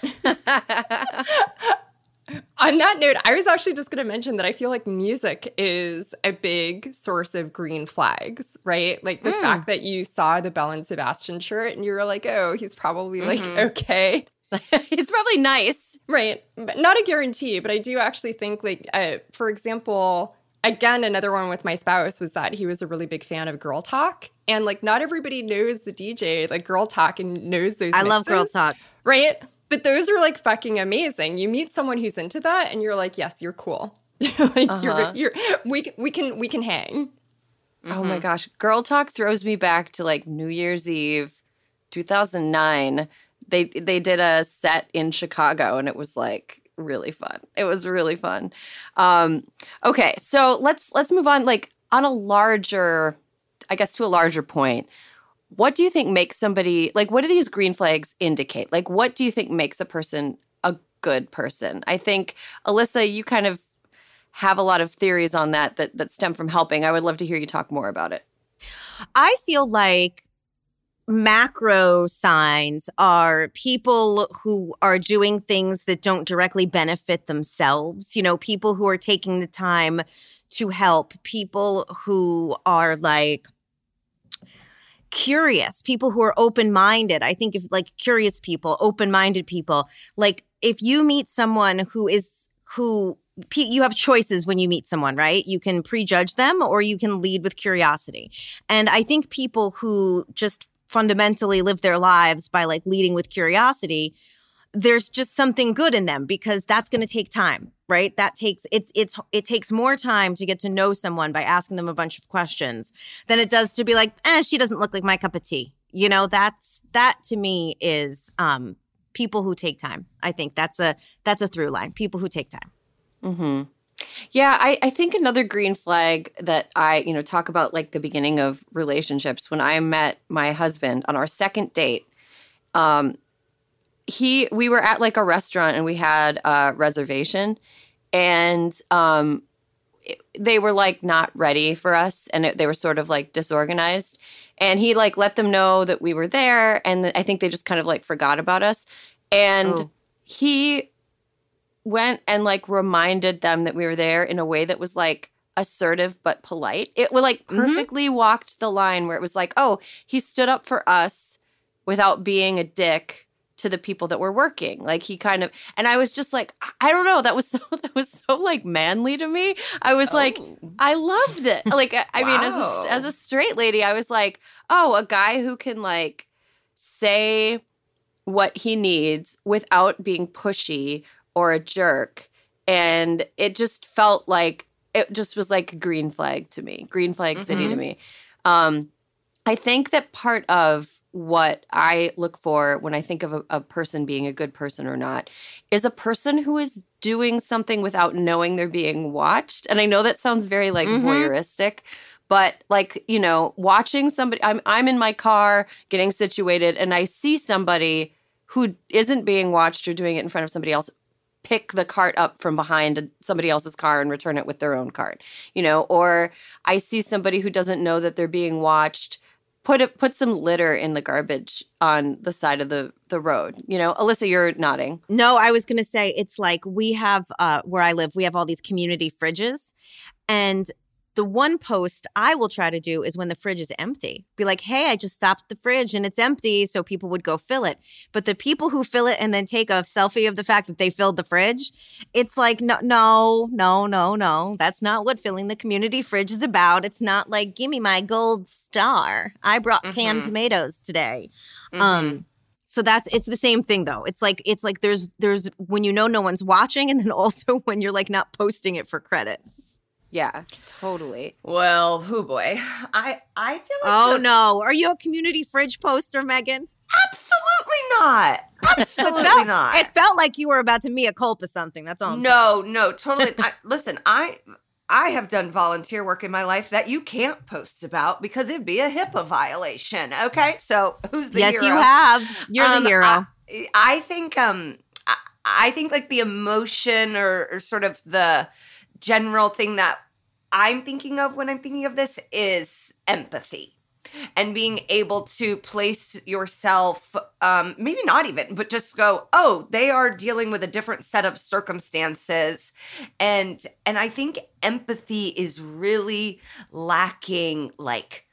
On that note, I was actually just going to mention that I feel like music is a big source of green flags, right? Like the Mm. fact that you saw the Belle and Sebastian shirt and you were like, oh, he's probably like, Mhm. okay. It's probably nice. Right. But not a guarantee, but I do actually think like, uh, for example, again, another one with my spouse was that he was a really big fan of Girl Talk. And like, not everybody knows the D J, like Girl Talk, and knows those I love Girl mixes, Talk. right? But those are like fucking amazing. You meet someone who's into that and you're like, yes, you're cool. like Uh-huh. you're, you're, we, we can, we can hang. Oh my gosh. Girl Talk throws me back to like New Year's Eve, two thousand nine. They they did a set in Chicago and it was like really fun. It was really fun. Um, okay, so let's let's move on like on a larger, I guess to a larger point. What do you think makes somebody, like what do these green flags indicate? Like what do you think makes a person a good person? I think, Alyssa, you kind of have a lot of theories on that that, that stem from helping. I would love to hear you talk more about it. I feel like macro signs are people who are doing things that don't directly benefit themselves. You know, people who are taking the time to help, people who are like curious, people who are open-minded. I think if like curious people, open-minded people, like if you meet someone who is, who you have choices when you meet someone, right? You can prejudge them or you can lead with curiosity. And I think people who just fundamentally live their lives by like leading with curiosity, there's just something good in them because that's going to take time, right? That takes, it's, it's, it takes more time to get to know someone by asking them a bunch of questions than it does to be like, eh, she doesn't look like my cup of tea. You know, that's, that to me is um, people who take time. I think that's a, that's a through line, people who take time. Mm-hmm. Yeah, I, I think another green flag that I, you know, talk about like the beginning of relationships. When I met my husband on our second date, um, he, we were at like a restaurant and we had a reservation, and um, it, they were like not ready for us, and it, they were sort of like disorganized. And he like let them know that we were there, and th- I think they just kind of like forgot about us. And Oh. he went and like reminded them that we were there in a way that was like assertive but polite. It would like perfectly mm-hmm. walked the line where it was like, oh, he stood up for us without being a dick to the people that were working. Like he kind of, and I was just like, I don't know, that was so that was so like manly to me. I was oh. like, I loved it. Like I, I wow. mean, as a as a straight lady, I was like, oh, a guy who can like say what he needs without being pushy or a jerk. And it just felt like, it just was like a green flag to me, green flag city mm-hmm. to me. Um, I think that part of what I look for when I think of a, a person being a good person or not is a person who is doing something without knowing they're being watched. And I know that sounds very like Mhm. voyeuristic, but like, you know, watching somebody, I'm I'm in my car getting situated and I see somebody who isn't being watched or doing it in front of somebody else pick the cart up from behind somebody else's car and return it with their own cart, you know, or I see somebody who doesn't know that they're being watched put it put some litter in the garbage on the side of the the road. You know, Alyssa, you're nodding. No, I was going to say it's like we have uh, where I live, we have all these community fridges. And the one post I will try to do is when the fridge is empty. Be like, hey, I just stopped the fridge and it's empty. So people would go fill it. But the people who fill it and then take a selfie of the fact that they filled the fridge, it's like, no, no, no, no, no. That's not what filling the community fridge is about. It's not like, give me my gold star. I brought Mhm. canned tomatoes today. Mhm. Um, so that's, it's the same thing though. It's like, it's like there's, there's when you know no one's watching and then also when you're like not posting it for credit. Yeah, totally. Well, who boy. I I feel like Oh the- no. Are you a community fridge poster, Megan? Absolutely not. Absolutely it felt, not. It felt like you were about to mea culpa something. That's all I'm saying. No, no, totally. I, listen, I I have done volunteer work in my life that you can't post about because it'd be a HIPAA violation. Okay, so who's the yes, hero? you have. You're Um, the hero. I, I think um I, I think like the emotion or, or sort of the general thing that I'm thinking of when I'm thinking of this is empathy and being able to place yourself, um, maybe not even, but just go, oh, they are dealing with a different set of circumstances. And and I think empathy is really lacking, like,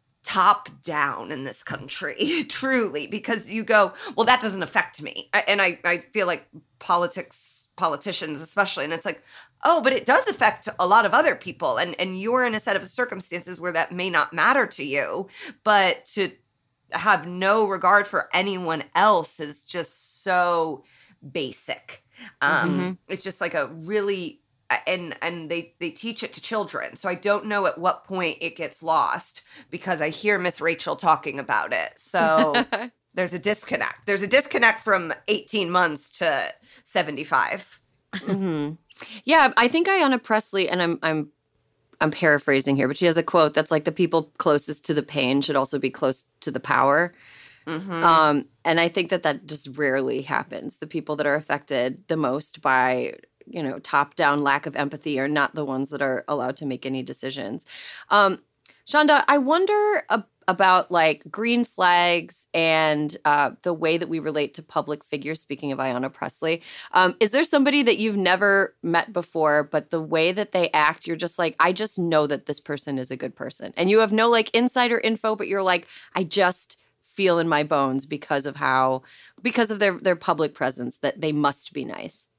top down in this country, truly, because you go, well, that doesn't affect me. I- And I, I feel like politics, politicians especially, and it's like, oh, but it does affect a lot of other people. And, and you're in a set of circumstances where that may not matter to you, but to have no regard for anyone else is just so basic. Um, Mhm. It's just like a really, and and they they teach it to children, so I don't know at what point it gets lost because I hear Miss Rachel talking about it. So there's a disconnect. There's a disconnect from eighteen months to seventy-five. hmm Yeah, I think Ayanna Pressley, and I'm I'm I'm paraphrasing here, but she has a quote that's like the people closest to the pain should also be close to the power. Mm-hmm. Um, and I think that that just rarely happens. The people that are affected the most by, you know, top-down lack of empathy are not the ones that are allowed to make any decisions. Um, Shonda, I wonder ab- about like green flags and uh, the way that we relate to public figures. Speaking of Ayanna Pressley, um, is there somebody that you've never met before, but the way that they act, you're just like, I just know that this person is a good person, and you have no like insider info, but you're like, I just feel in my bones because of how, because of their their public presence that they must be nice.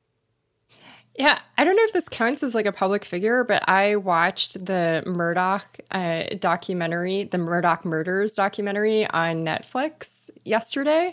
Yeah, I don't know if this counts as like a public figure, but I watched the Murdoch uh, documentary, the Murdoch Murders documentary on Netflix yesterday,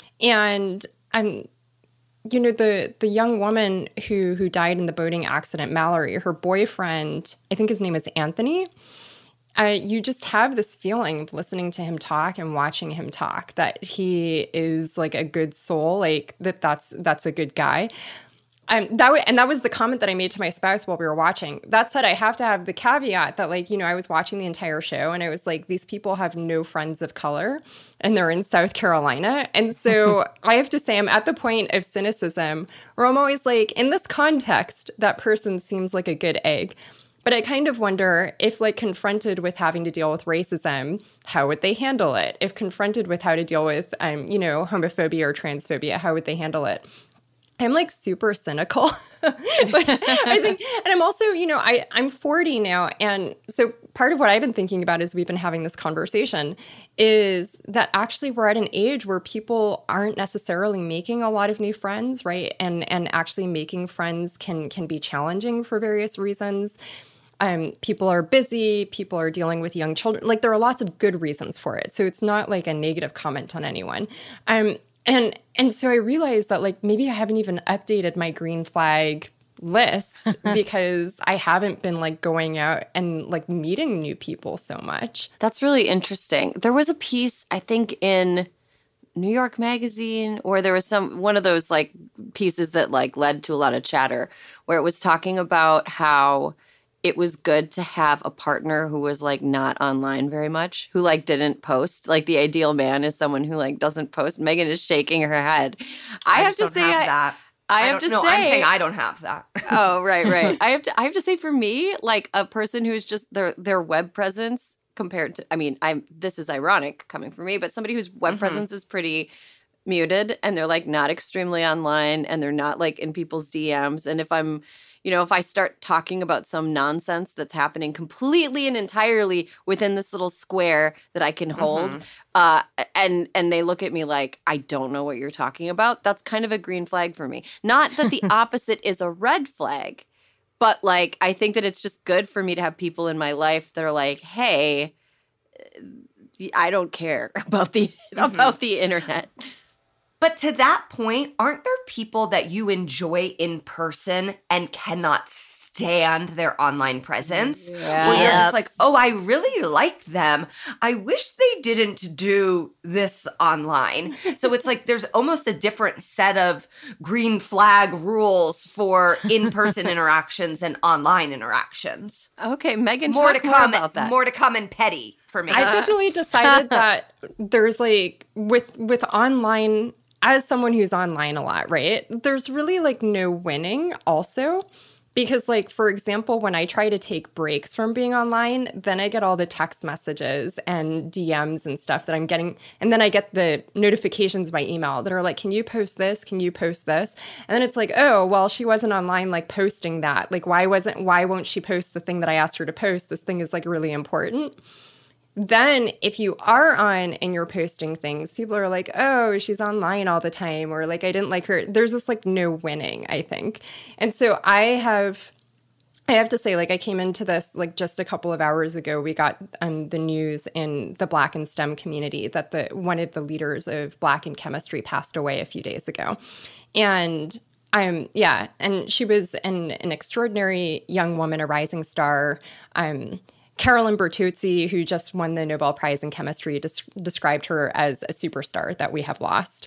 and I'm, you know, the the young woman who who died in the boating accident, Mallory, her boyfriend, I think his name is Anthony. Uh, you just have this feeling listening to him talk and watching him talk that he is like a good soul, like that that's that's a good guy. Um, that w- and that was the comment that I made to my spouse while we were watching. That said, I have to have the caveat that, like, you know, I was watching the entire show and I was like, these people have no friends of color and they're in South Carolina. And so I have to say, I'm at the point of cynicism where I'm always like, in this context, that person seems like a good egg. But I kind of wonder if, like, confronted with having to deal with racism, how would they handle it? If confronted with how to deal with, um, you know, homophobia or transphobia, how would they handle it? I'm like super cynical. But I think, and I'm also, you know, I, I'm forty now. And so part of what I've been thinking about as we've been having this conversation is that actually we're at an age where people aren't necessarily making a lot of new friends, right? And and actually making friends can can be challenging for various reasons. Um, people are busy, people are dealing with young children. Like, there are lots of good reasons for it. So it's not like a negative comment on anyone. Um, and and so I realized that, like, maybe I haven't even updated my green flag list because I haven't been like going out and like meeting new people so much. That's really interesting. There was a piece, I think, in New York Magazine, or there was some one of those like pieces that like led to a lot of chatter, where it was talking about how it was good to have a partner who was like not online very much, who like didn't post. Like the ideal man is someone who like doesn't post. Megan is shaking her head. I, I have to don't say have I, that. I, I have to no, say I'm saying I don't have that. Oh, right, right. I have to I have to say for me, like a person who's just their their web presence compared to I mean, I'm this is ironic coming from me, but somebody whose web mm-hmm. presence is pretty muted and they're like not extremely online and they're not like in people's D Ms. And if I'm You know, if I start talking about some nonsense that's happening completely and entirely within this little square that I can hold, mm-hmm. uh, and and they look at me like, I don't know what you're talking about, that's kind of a green flag for me. Not that the opposite is a red flag, but like I think that it's just good for me to have people in my life that are like, hey, I don't care about the mm-hmm. about the internet. But to that point, aren't there people that you enjoy in person and cannot stand their online presence? Yes. Where you're just like, oh, I really like them. I wish they didn't do this online. So it's like there's almost a different set of green flag rules for in-person interactions and online interactions. Okay, Megan, more talk to more come, about that. More to come and petty for me. I definitely decided that there's like with with online. As someone who's online a lot, right? There's really like no winning also because like, for example, when I try to take breaks from being online, then I get all the text messages and D Ms and stuff that I'm getting. And then I get the notifications by email that are like, can you post this? Can you post this? And then it's like, oh, well, she wasn't online like posting that. Like, why wasn't, why won't she post the thing that I asked her to post? This thing is like really important. Then if you are on and you're posting things, people are like, oh, she's online all the time, or like, I didn't like her. There's this like no winning, I think. And so I have, I have to say, like, I came into this like just a couple of hours ago. We got um, the news in the Black and STEM community that the one of the leaders of Black in chemistry passed away a few days ago. And I'm, yeah, and she was an, an extraordinary young woman, a rising star. Um, Carolyn Bertuzzi, who just won the Nobel Prize in Chemistry, des- described her as a superstar that we have lost.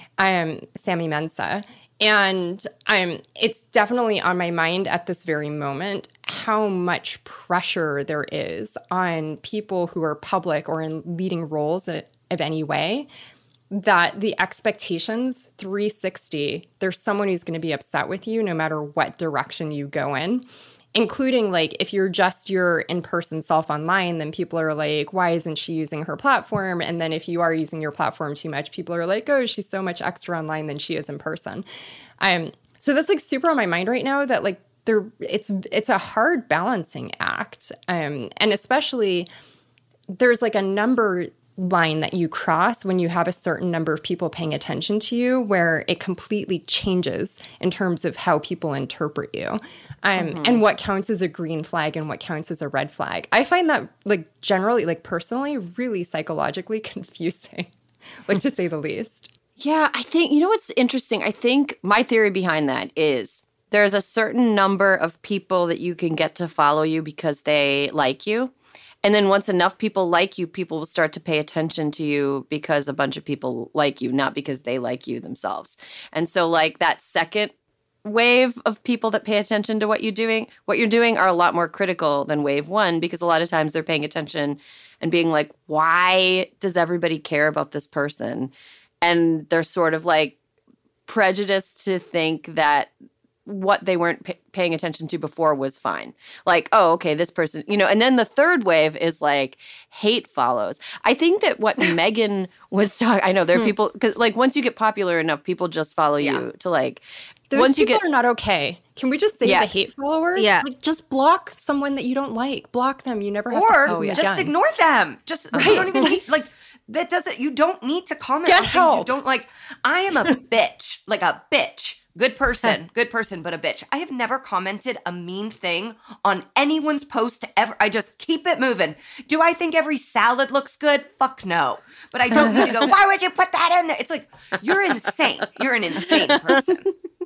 Um, Sammy Mensah. And um, it's definitely on my mind at this very moment how much pressure there is on people who are public or in leading roles of any way, that the expectations three sixty, there's someone who's going to be upset with you no matter what direction you go in. Including, like, if you're just your in-person self online, then people are like, why isn't she using her platform? And then if you are using your platform too much, people are like, oh, she's so much extra online than she is in person. Um, so that's, like, super on my mind right now that, like, there, it's it's a hard balancing act. Um, and especially, there's, like, a number line that you cross when you have a certain number of people paying attention to you where it completely changes in terms of how people interpret you um, mm-hmm. and what counts as a green flag and what counts as a red flag. I find that like generally, like personally, really psychologically confusing, like to say the least. Yeah, I think, you know what's interesting? I think my theory behind that is there's a certain number of people that you can get to follow you because they like you. And then once enough people like you, people will start to pay attention to you because a bunch of people like you, not because they like you themselves. And so like that second wave of people that pay attention to what you're doing, what you're doing are a lot more critical than wave one because a lot of times they're paying attention and being like, why does everybody care about this person? And they're sort of like prejudiced to think that what they weren't p- paying attention to before was fine. Like, oh, okay, this person, you know, and then the third wave is like hate follows. I think that what Megan was talking, I know there are people, because like once you get popular enough, people just follow yeah. you to like, Those once people you get, are not okay. Can we just say yeah. the hate followers? Yeah. Like, just block someone that you don't like. Block them. You never have or to. Or oh, yeah. just again. ignore them. Just right. you don't even hate, like that doesn't. You don't need to comment Get on help. things you don't like. I am a bitch, like a bitch. Good person, good person, but a bitch. I have never commented a mean thing on anyone's post ever. I just keep it moving. Do I think every salad looks good? Fuck no. But I don't need to go, why would you put that in there? It's like, you're insane. You're an insane person.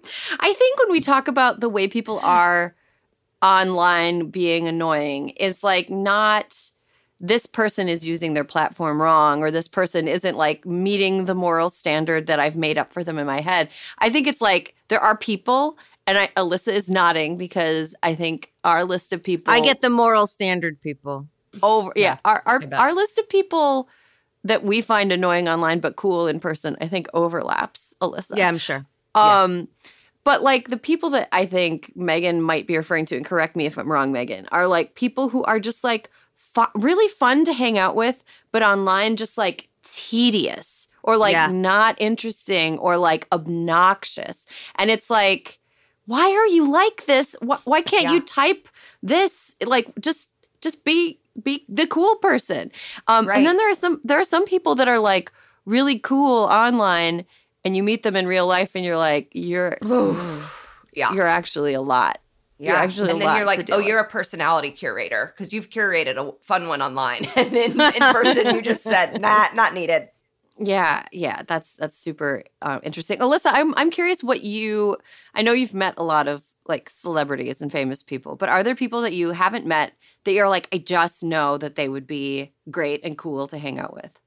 I think when we talk about the way people are online being annoying is like not this person is using their platform wrong or this person isn't like meeting the moral standard that I've made up for them in my head. I think it's like there are people, and I, Alyssa is nodding because I think our list of people. I get the moral standard people. Over, yeah, Yeah, our our, I bet. our list of people that we find annoying online but cool in person, I think overlaps Alyssa. Yeah, I'm sure. Um, but like the people that I think Megan might be referring to, and correct me if I'm wrong, Megan, are like people who are just like fu- really fun to hang out with, but online just like tedious or like Yeah. not interesting or like obnoxious. And it's like, why are you like this? Why, why can't Yeah. you type this? Like just just be be the cool person. Um, Right. And then there are some there are some people that are like really cool online. And you meet them in real life, and you're like, you're Yeah. you're actually a lot. You're Yeah. actually a and then lot you're to like, deal oh, with. you're a personality curator because you've curated a fun one online. And in, in person, you just said, nah, not needed. Yeah, yeah, that's that's super uh, interesting. Alyssa, I'm I'm curious what you. I know you've met a lot of like celebrities and famous people, but are there people that you haven't met that you're like, I just know that they would be great and cool to hang out with?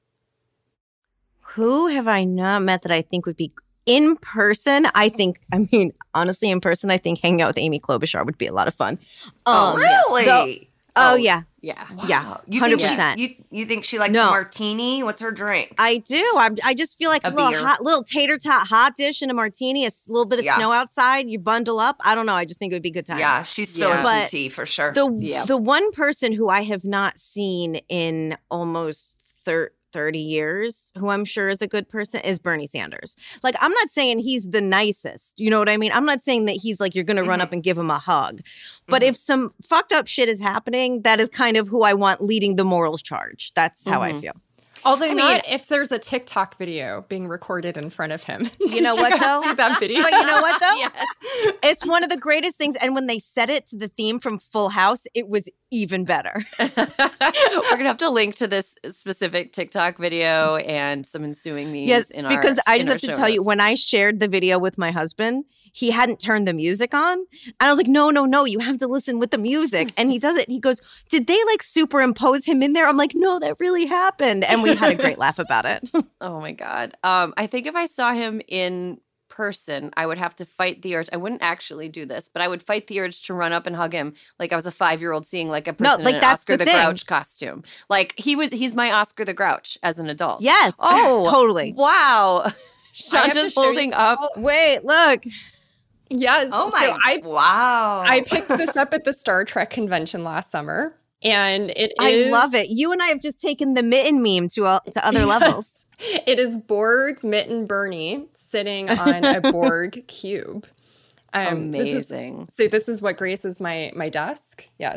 Who have I not met that I think would be in person? I think, I mean, honestly, in person, I think hanging out with Amy Klobuchar would be a lot of fun. Oh, Um, Really? so- oh, yeah. Yeah. Yeah. You one hundred think she- percent. You, you think she likes No. a martini? What's her drink? I do. I'm, I just feel like a, A little beer. hot, little tater tot hot dish and a martini, a s- little bit of Yeah. snow outside. You bundle up. I don't know. I just think it would be good times. Yeah, she's spilling Yeah. some But tea for sure. The Yep. the one person who I have not seen in almost thir- thirty years, who I'm sure is a good person, is Bernie Sanders. Like, I'm not saying he's the nicest. You know what I mean? I'm not saying that he's like, you're going to run Mhm. up and give him a hug. But Mhm. if some fucked up shit is happening, that is kind of who I want leading the morals charge. That's how I Mhm. feel. Although I not if there's a TikTok video being recorded in front of him. You know Did what, guys though? See that video? But you know what, though? Yes. It's one of the greatest things. And when they set it to the theme from Full House, it was even better. We're gonna have to link to this specific TikTok video and some ensuing memes. Yes, in because our, I in just our have to show tell you, notes. when I shared the video with my husband, he hadn't turned the music on. And I was like, no, no, no, you have to listen with the music. And he does it. He goes, did they like superimpose him in there? I'm like, no, that really happened. And we had a great laugh about it. Oh my God. Um, I think if I saw him in person, I would have to fight the urge. I wouldn't actually do this, but I would fight the urge to run up and hug him like I was a five-year-old seeing like a No, person like, in an that's Oscar the the, thing. Grouch costume. Like he was, he's my Oscar the Grouch as an adult. Yes. Oh, totally. Wow. have to Shanta's show you- holding up. Wait, look. Yes. oh my, So I wow. I picked this up at the Star Trek convention last summer, and it I is love it. You and I have just taken the mitten meme to, uh, to other levels. it is Borg Mitten Bernie sitting on a Borg cube. Um, this is- Amazing. so this is what graces my my desk. Yes,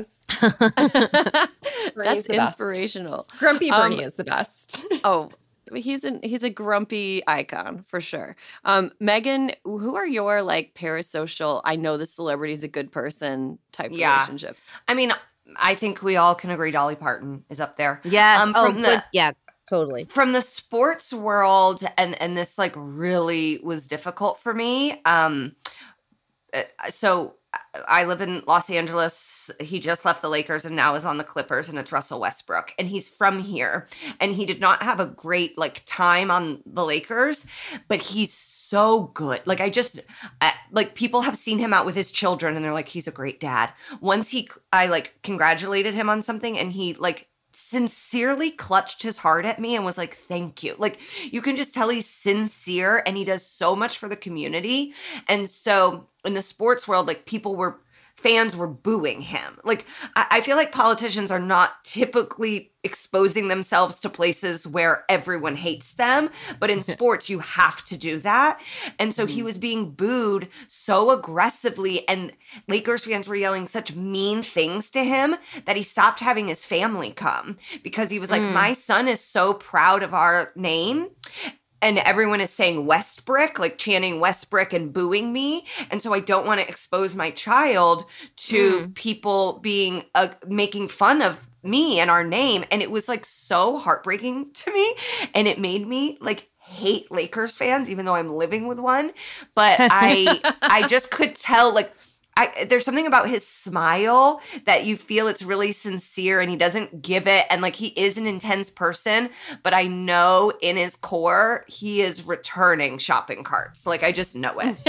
That's the best. inspirational. Grumpy Um, Bernie is the best. Oh, he's an he's a grumpy icon for sure. Um, Megan, who are your like parasocial? I know the celebrity's a good person type Yeah. relationships. I mean, I think we all can agree Dolly Parton is up there. Yes. Um, oh, from the- good. Yeah, totally. From the sports world, and and this like really was difficult for me. Um, uh, so I live in Los Angeles. He just left the Lakers and now is on the Clippers, and it's Russell Westbrook. And he's from here. And he did not have a great like time on the Lakers, but he's so good. Like I just uh, like people have seen him out with his children and they're like, he's a great dad. Once he, I like congratulated him on something and he like sincerely clutched his heart at me and was like, thank you. Like you can just tell he's sincere and he does so much for the community. And so in the sports world, like people were, fans were booing him. Like I, I feel like politicians are not typically exposing themselves to places where everyone hates them. But in sports, you have to do that. And so he was being booed so aggressively and Lakers fans were yelling such mean things to him that he stopped having his family come because he was like, my son is so proud of our name. And everyone is saying Westbrook, like chanting Westbrook and booing me. And so I don't want to expose my child to people being, uh, making fun of me and our name. And it was like so heartbreaking to me. And it made me like hate Lakers fans, even though I'm living with one. But I I just could tell like I, there's something about his smile that you feel it's really sincere and he doesn't give it. And like he is an intense person, but I know in his core, he is returning shopping carts. Like I just know it.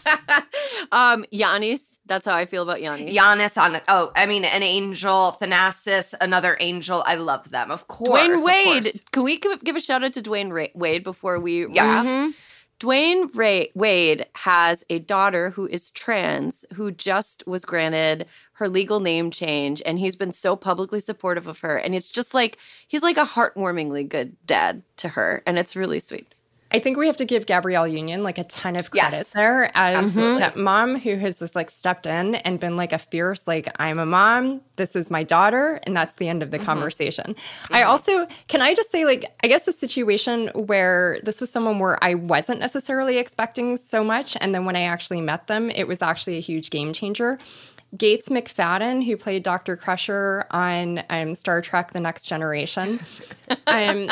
um, Giannis, that's how I feel about Giannis. Giannis on, oh, I mean, an angel, Thanasis, another angel. I love them. Of course. Dwayne Wade. Course. Can we give a shout out to Dwayne Ra- Wade before we? Yes. Mm-hmm. Dwayne Ray- Wade has a daughter who is trans, who just was granted her legal name change, and he's been so publicly supportive of her. And it's just like, he's like a heartwarmingly good dad to her, and it's really sweet. I think we have to give Gabrielle Union like a ton of credit Yes. there as Absolutely. a stepmom who has just like stepped in and been like a fierce, like, I'm a mom, this is my daughter, and that's the end of the mm-hmm. conversation. Mm-hmm. I also, can I just say, like, I guess a situation where this was someone where I wasn't necessarily expecting so much, and then when I actually met them, it was actually a huge game changer. Gates McFadden, who played Doctor Crusher on um, Star Trek The Next Generation. um,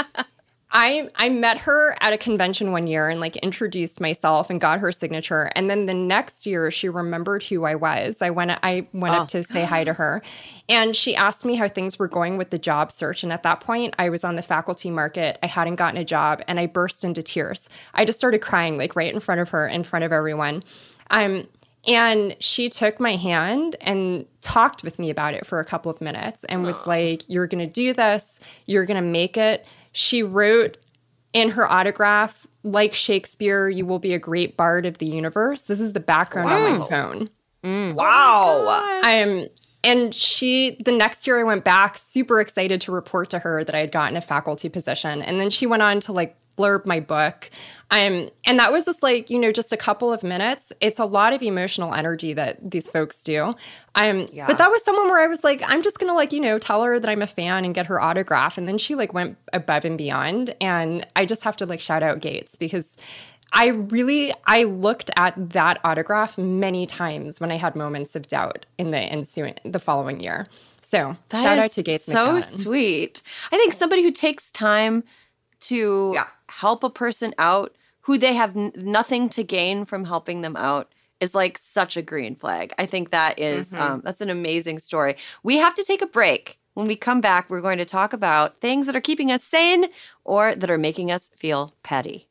I I met her at a convention one year and like introduced myself and got her signature. And then the next year she remembered who I was. I went I went oh. up to say hi to her. And she asked me how things were going with the job search. And at that point I was on the faculty market. I hadn't gotten a job and I burst into tears. I just started crying like right in front of her, in front of everyone. Um And she took my hand and talked with me about it for a couple of minutes and was oh. like, you're going to do this. You're going to make it. She wrote in her autograph, like Shakespeare, you will be a great bard of the universe. This is the background wow. on my phone. Mm. Wow. Oh um, and she, the next year I went back, super excited to report to her that I had gotten a faculty position. And then she went on to like blurb my book. Um, and that was just like, you know, just a couple of minutes. It's a lot of emotional energy that these folks do. Um, yeah. But that was someone where I was like, I'm just going to like, you know, tell her that I'm a fan and get her autograph. And then she like went above and beyond. And I just have to like shout out Gates because I really, I looked at that autograph many times when I had moments of doubt in the ensuing, the following year. So that shout is out to Gates so McFadden. Sweet. I think somebody who takes time to yeah. help a person out who they have n- nothing to gain from helping them out is like such a green flag. I think that is, mm-hmm. um, that's an amazing story. We have to take a break. When we come back, we're going to talk about things that are keeping us sane or that are making us feel petty.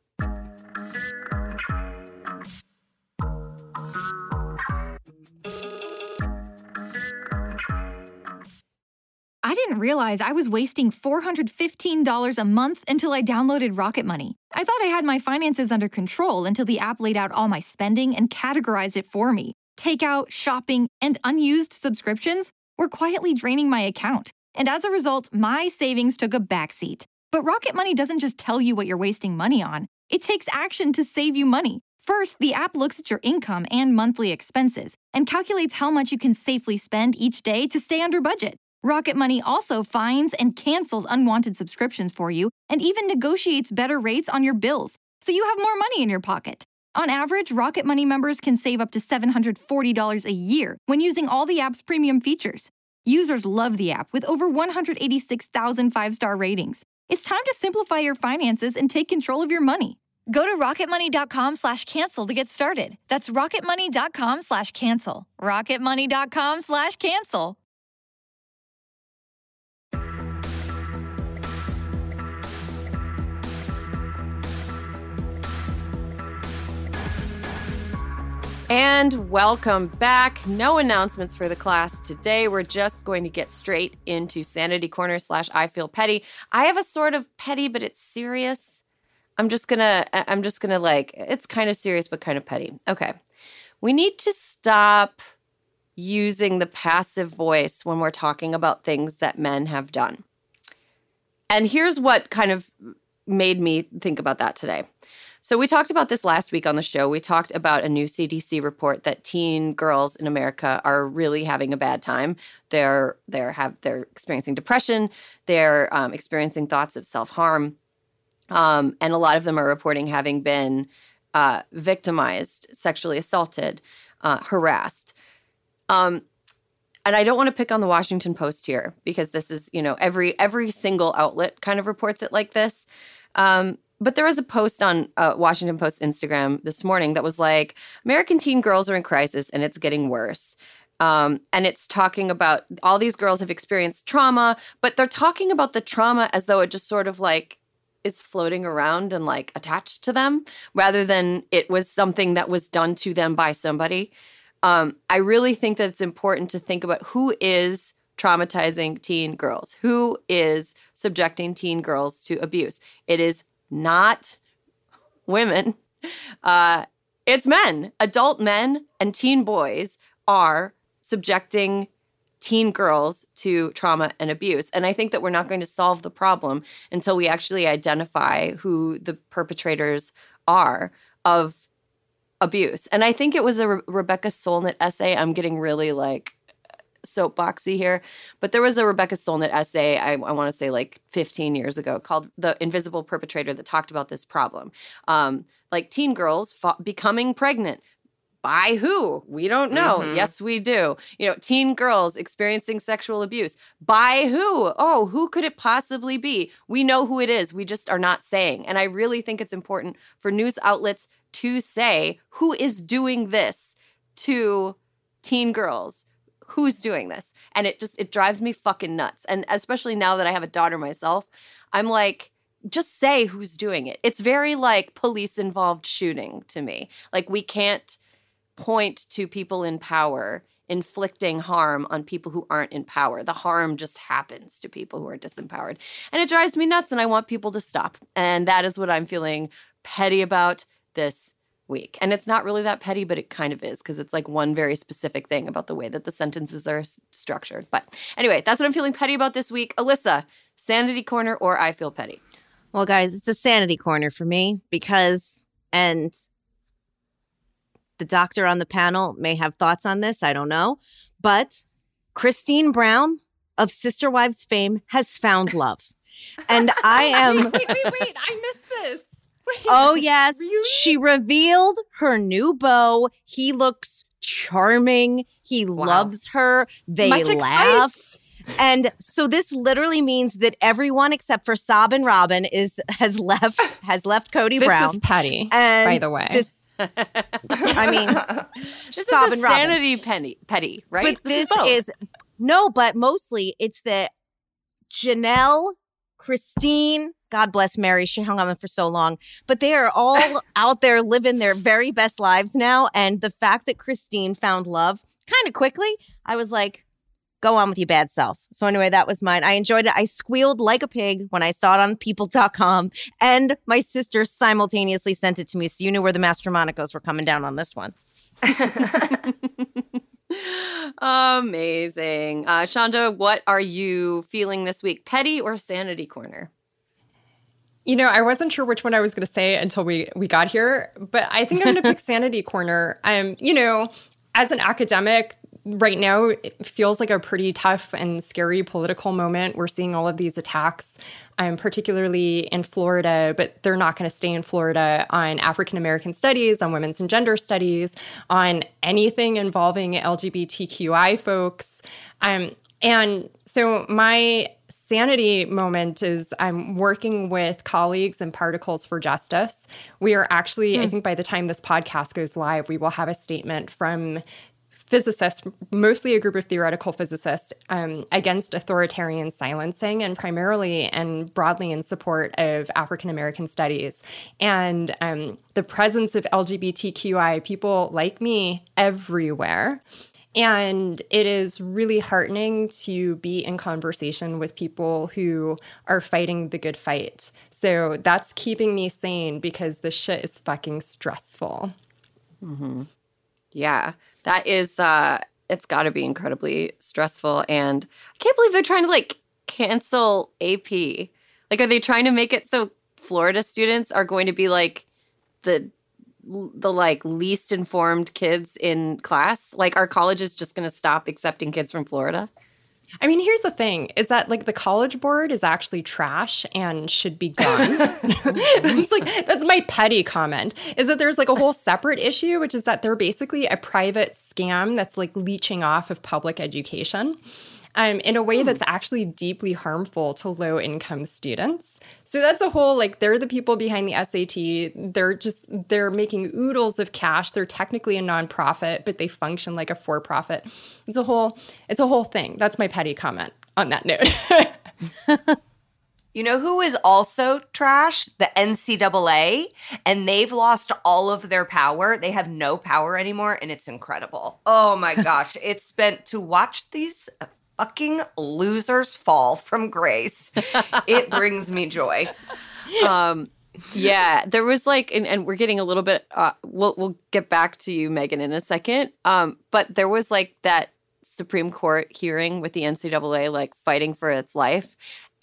I didn't realize I was wasting four hundred fifteen dollars a month until I downloaded Rocket Money. I thought I had my finances under control until the app laid out all my spending and categorized it for me. Takeout, shopping, and unused subscriptions were quietly draining my account. And as a result, my savings took a backseat. But Rocket Money doesn't just tell you what you're wasting money on. It takes action to save you money. First, the app looks at your income and monthly expenses and calculates how much you can safely spend each day to stay under budget. Rocket Money also finds and cancels unwanted subscriptions for you and even negotiates better rates on your bills, so you have more money in your pocket. On average, Rocket Money members can save up to seven hundred forty dollars a year when using all the app's premium features. Users love the app with over one hundred eighty-six thousand five-star ratings. It's time to simplify your finances and take control of your money. Go to rocketmoney.com slash cancel to get started. That's rocketmoney.com slash cancel. rocketmoney.com slash cancel. And welcome back. No announcements for the class today. We're just going to get straight into Sanity Corner slash I Feel Petty. I have a sort of petty, but it's serious. I'm just gonna, I'm just gonna like, it's kind of serious, but kind of petty. Okay. We need to stop using the passive voice when we're talking about things that men have done. And here's what kind of made me think about that today. So we talked about this last week on the show. We talked about a new C D C report that teen girls in America are really having a bad time. They're they're have they're experiencing depression. They're um, experiencing thoughts of self-harm, um, and a lot of them are reporting having been uh, victimized, sexually assaulted, uh, harassed. Um, and I don't want to pick on the Washington Post here because this is, you know, every every single outlet kind of reports it like this. Um, but there was a post on uh, Washington Post Instagram this morning that was like, American teen girls are in crisis and it's getting worse. Um, and it's talking about all these girls have experienced trauma, but they're talking about the trauma as though it just sort of like is floating around and like attached to them rather than it was something that was done to them by somebody. Um, I really think that it's important to think about who is traumatizing teen girls, who is subjecting teen girls to abuse. It is not women. Uh, it's men. Adult men and teen boys are subjecting teen girls to trauma and abuse. And I think that we're not going to solve the problem until we actually identify who the perpetrators are of abuse. And I think it was a Re- Rebecca Solnit essay. I'm getting really like soapboxy here, but there was a Rebecca Solnit essay, I, I want to say like fifteen years ago, called The Invisible Perpetrator that talked about this problem. Um, like teen girls fa- becoming pregnant. By who? We don't know. Mm-hmm. Yes, we do. You know, teen girls experiencing sexual abuse. By who? Oh, who could it possibly be? We know who it is. We just are not saying. And I really think it's important for news outlets to say who is doing this to teen girls. Who's doing this? And it just, it drives me fucking nuts. And especially now that I have a daughter myself, I'm like, just say who's doing it. It's very like police-involved shooting to me. Like we can't point to people in power inflicting harm on people who aren't in power. The harm just happens to people who are disempowered. And it drives me nuts and I want people to stop. And that is what I'm feeling petty about this week. And it's not really that petty, but it kind of is because it's like one very specific thing about the way that the sentences are s- structured. But anyway, that's what I'm feeling petty about this week. Alyssa, Sanity Corner or I Feel Petty? Well, guys, it's a Sanity Corner for me because, and the doctor on the panel may have thoughts on this, I don't know, but Christine Brown of Sister Wives fame has found love. And I am... wait, wait, wait, wait, I missed this. Wait, oh, yes. really? She revealed her new beau. He looks charming. He Wow. loves her. They Much laugh. excite. And so this literally means that everyone except for Sob and Robin is has left has left Cody This Brown. is petty, and by the way. This, I mean, This Sob is a and Robin. sanity penny, petty, right? But this, both. is no, but mostly it's that Janelle, Christine, God bless Mary, she hung on for so long, but they are all out there living their very best lives now. And the fact that Christine found love kind of quickly, I was like, go on with your bad self. So anyway, that was mine. I enjoyed it. I squealed like a pig when I saw it on people dot com, and my sister simultaneously sent it to me. So you knew where the Mastromonicos were coming down on this one. Amazing. Uh, Shonda, what are you feeling this week? Petty or Sanity Corner? You know, I wasn't sure which one I was going to say until we we got here, but I think I'm going to pick Sanity Corner. Um, you know, as an academic, right now it feels like a pretty tough and scary political moment. We're seeing all of these attacks, um, particularly in Florida, but they're not going to stay in Florida, on African American studies, on women's and gender studies, on anything involving L G B T Q I folks. Um, and so my sanity moment is I'm working with colleagues in Particles for Justice. We are actually, mm. I think by the time this podcast goes live, we will have a statement from physicists, mostly a group of theoretical physicists, um, against authoritarian silencing, and primarily and broadly in support of African American studies and um, the presence of L G B T Q I people like me everywhere. And it is really heartening to be in conversation with people who are fighting the good fight. So that's keeping me sane because this shit is fucking stressful. Mm-hmm. Yeah, that is, uh, it's got to be incredibly stressful. And I can't believe they're trying to like cancel A P. Like, are they trying to make it so Florida students are going to be like the the like least informed kids in class? Like, our college is just going to stop accepting kids from Florida? I mean, here's the thing, is that like the College Board is actually trash and should be gone. That's like, that's my petty comment, is that there's like a whole separate issue, which is that they're basically a private scam that's like leeching off of public education um, in a way that's actually deeply harmful to low-income students. So that's a whole, like, they're the people behind the S A T. They're just, they're making oodles of cash. They're technically a nonprofit, but they function like a for-profit. It's a whole, it's a whole thing. That's my petty comment on that note. You know who is also trash? The N C double A. And they've lost all of their power. They have no power anymore, and it's incredible. Oh my gosh. It's been, to watch these fucking losers fall from grace, it brings me joy. Um, yeah, there was like, and, and we're getting a little bit, uh, we'll, we'll get back to you, Megan, in a second. Um, but there was like that Supreme Court hearing with the N C double A, like fighting for its life.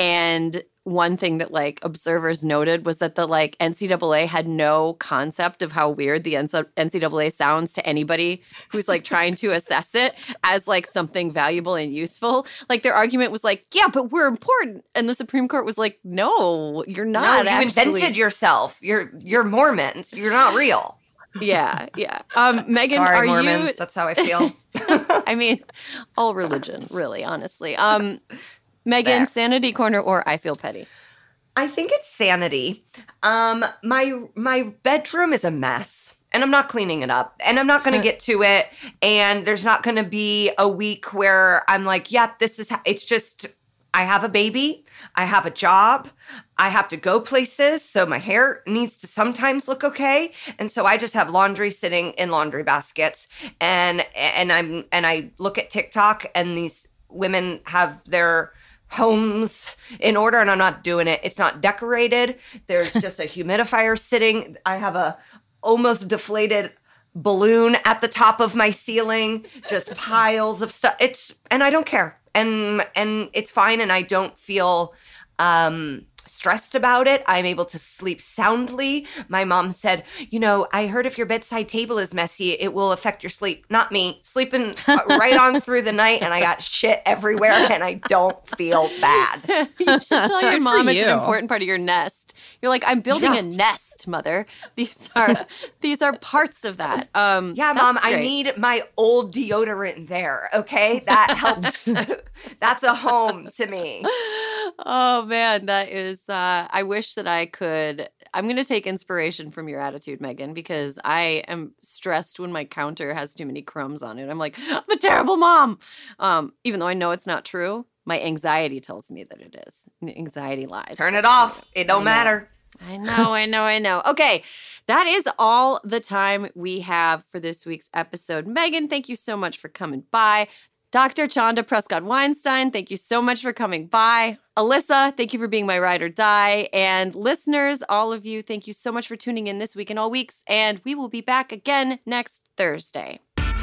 And one thing that like observers noted was that the like N C double A had no concept of how weird the N C double A sounds to anybody who's like trying to assess it as like something valuable and useful. Like their argument was like, yeah, but we're important. And the Supreme Court was like, no, you're not. No, you actually. invented yourself. You're you're Mormons. You're not real. Yeah, yeah. Um, Megan, Sorry, are Mormons. you? That's how I feel. I mean, all religion, really, honestly. Um, Megan, There. Sanity Corner or I Feel Petty? I think it's sanity. Um, my my bedroom is a mess, and I'm not cleaning it up, and I'm not going to get to it. And there's not going to be a week where I'm like, yeah, this is. Ha-. It's just I have a baby, I have a job, I have to go places, so my hair needs to sometimes look okay, and so I just have laundry sitting in laundry baskets, and and I'm and I look at TikTok, and these women have their homes in order, and I'm not doing it. It's not decorated. There's just a humidifier sitting. I have a almost deflated balloon at the top of my ceiling, just piles of stuff. It's, and I don't care. And, and it's fine. And I don't feel, um, stressed about it. I'm able to sleep soundly. My mom said, you know, I heard if your bedside table is messy, it will affect your sleep. Not me. Sleeping right on through the night, and I got shit everywhere, and I don't feel bad. You should tell your Good mom for it's an you. important part of your nest. You're like, I'm building Yeah. a nest, mother. These are these are parts of that. Um, Yeah, that's Mom, I great. need my old deodorant there, okay? That helps. That's a home to me. Oh man, that is. Uh, I wish that I could. I'm going to take inspiration from your attitude, Megan, because I am stressed when my counter has too many crumbs on it. I'm like, I'm a terrible mom. Um, even though I know it's not true, my anxiety tells me that it is. Anxiety lies. Turn it off. It don't matter. I know, I know, I know. Okay, that is all the time we have for this week's episode. Megan, thank you so much for coming by. Doctor Chanda Prescott-Weinstein, thank you so much for coming by. Alyssa, thank you for being my ride or die. And listeners, all of you, thank you so much for tuning in this week and all weeks. And we will be back again next Thursday.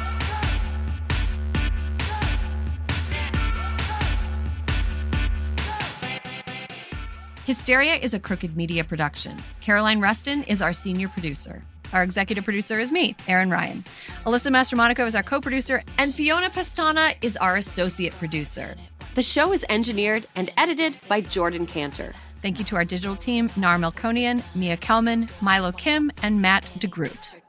Hysteria is a Crooked Media production. Caroline Reston is our senior producer. Our executive producer is me, Erin Ryan. Alyssa Mastromonaco is our co-producer, and Fiona Pastana is our associate producer. The show is engineered and edited by Jordan Cantor. Thank you to our digital team, Nar Melkonian, Mia Kelman, Milo Kim, and Matt DeGroot.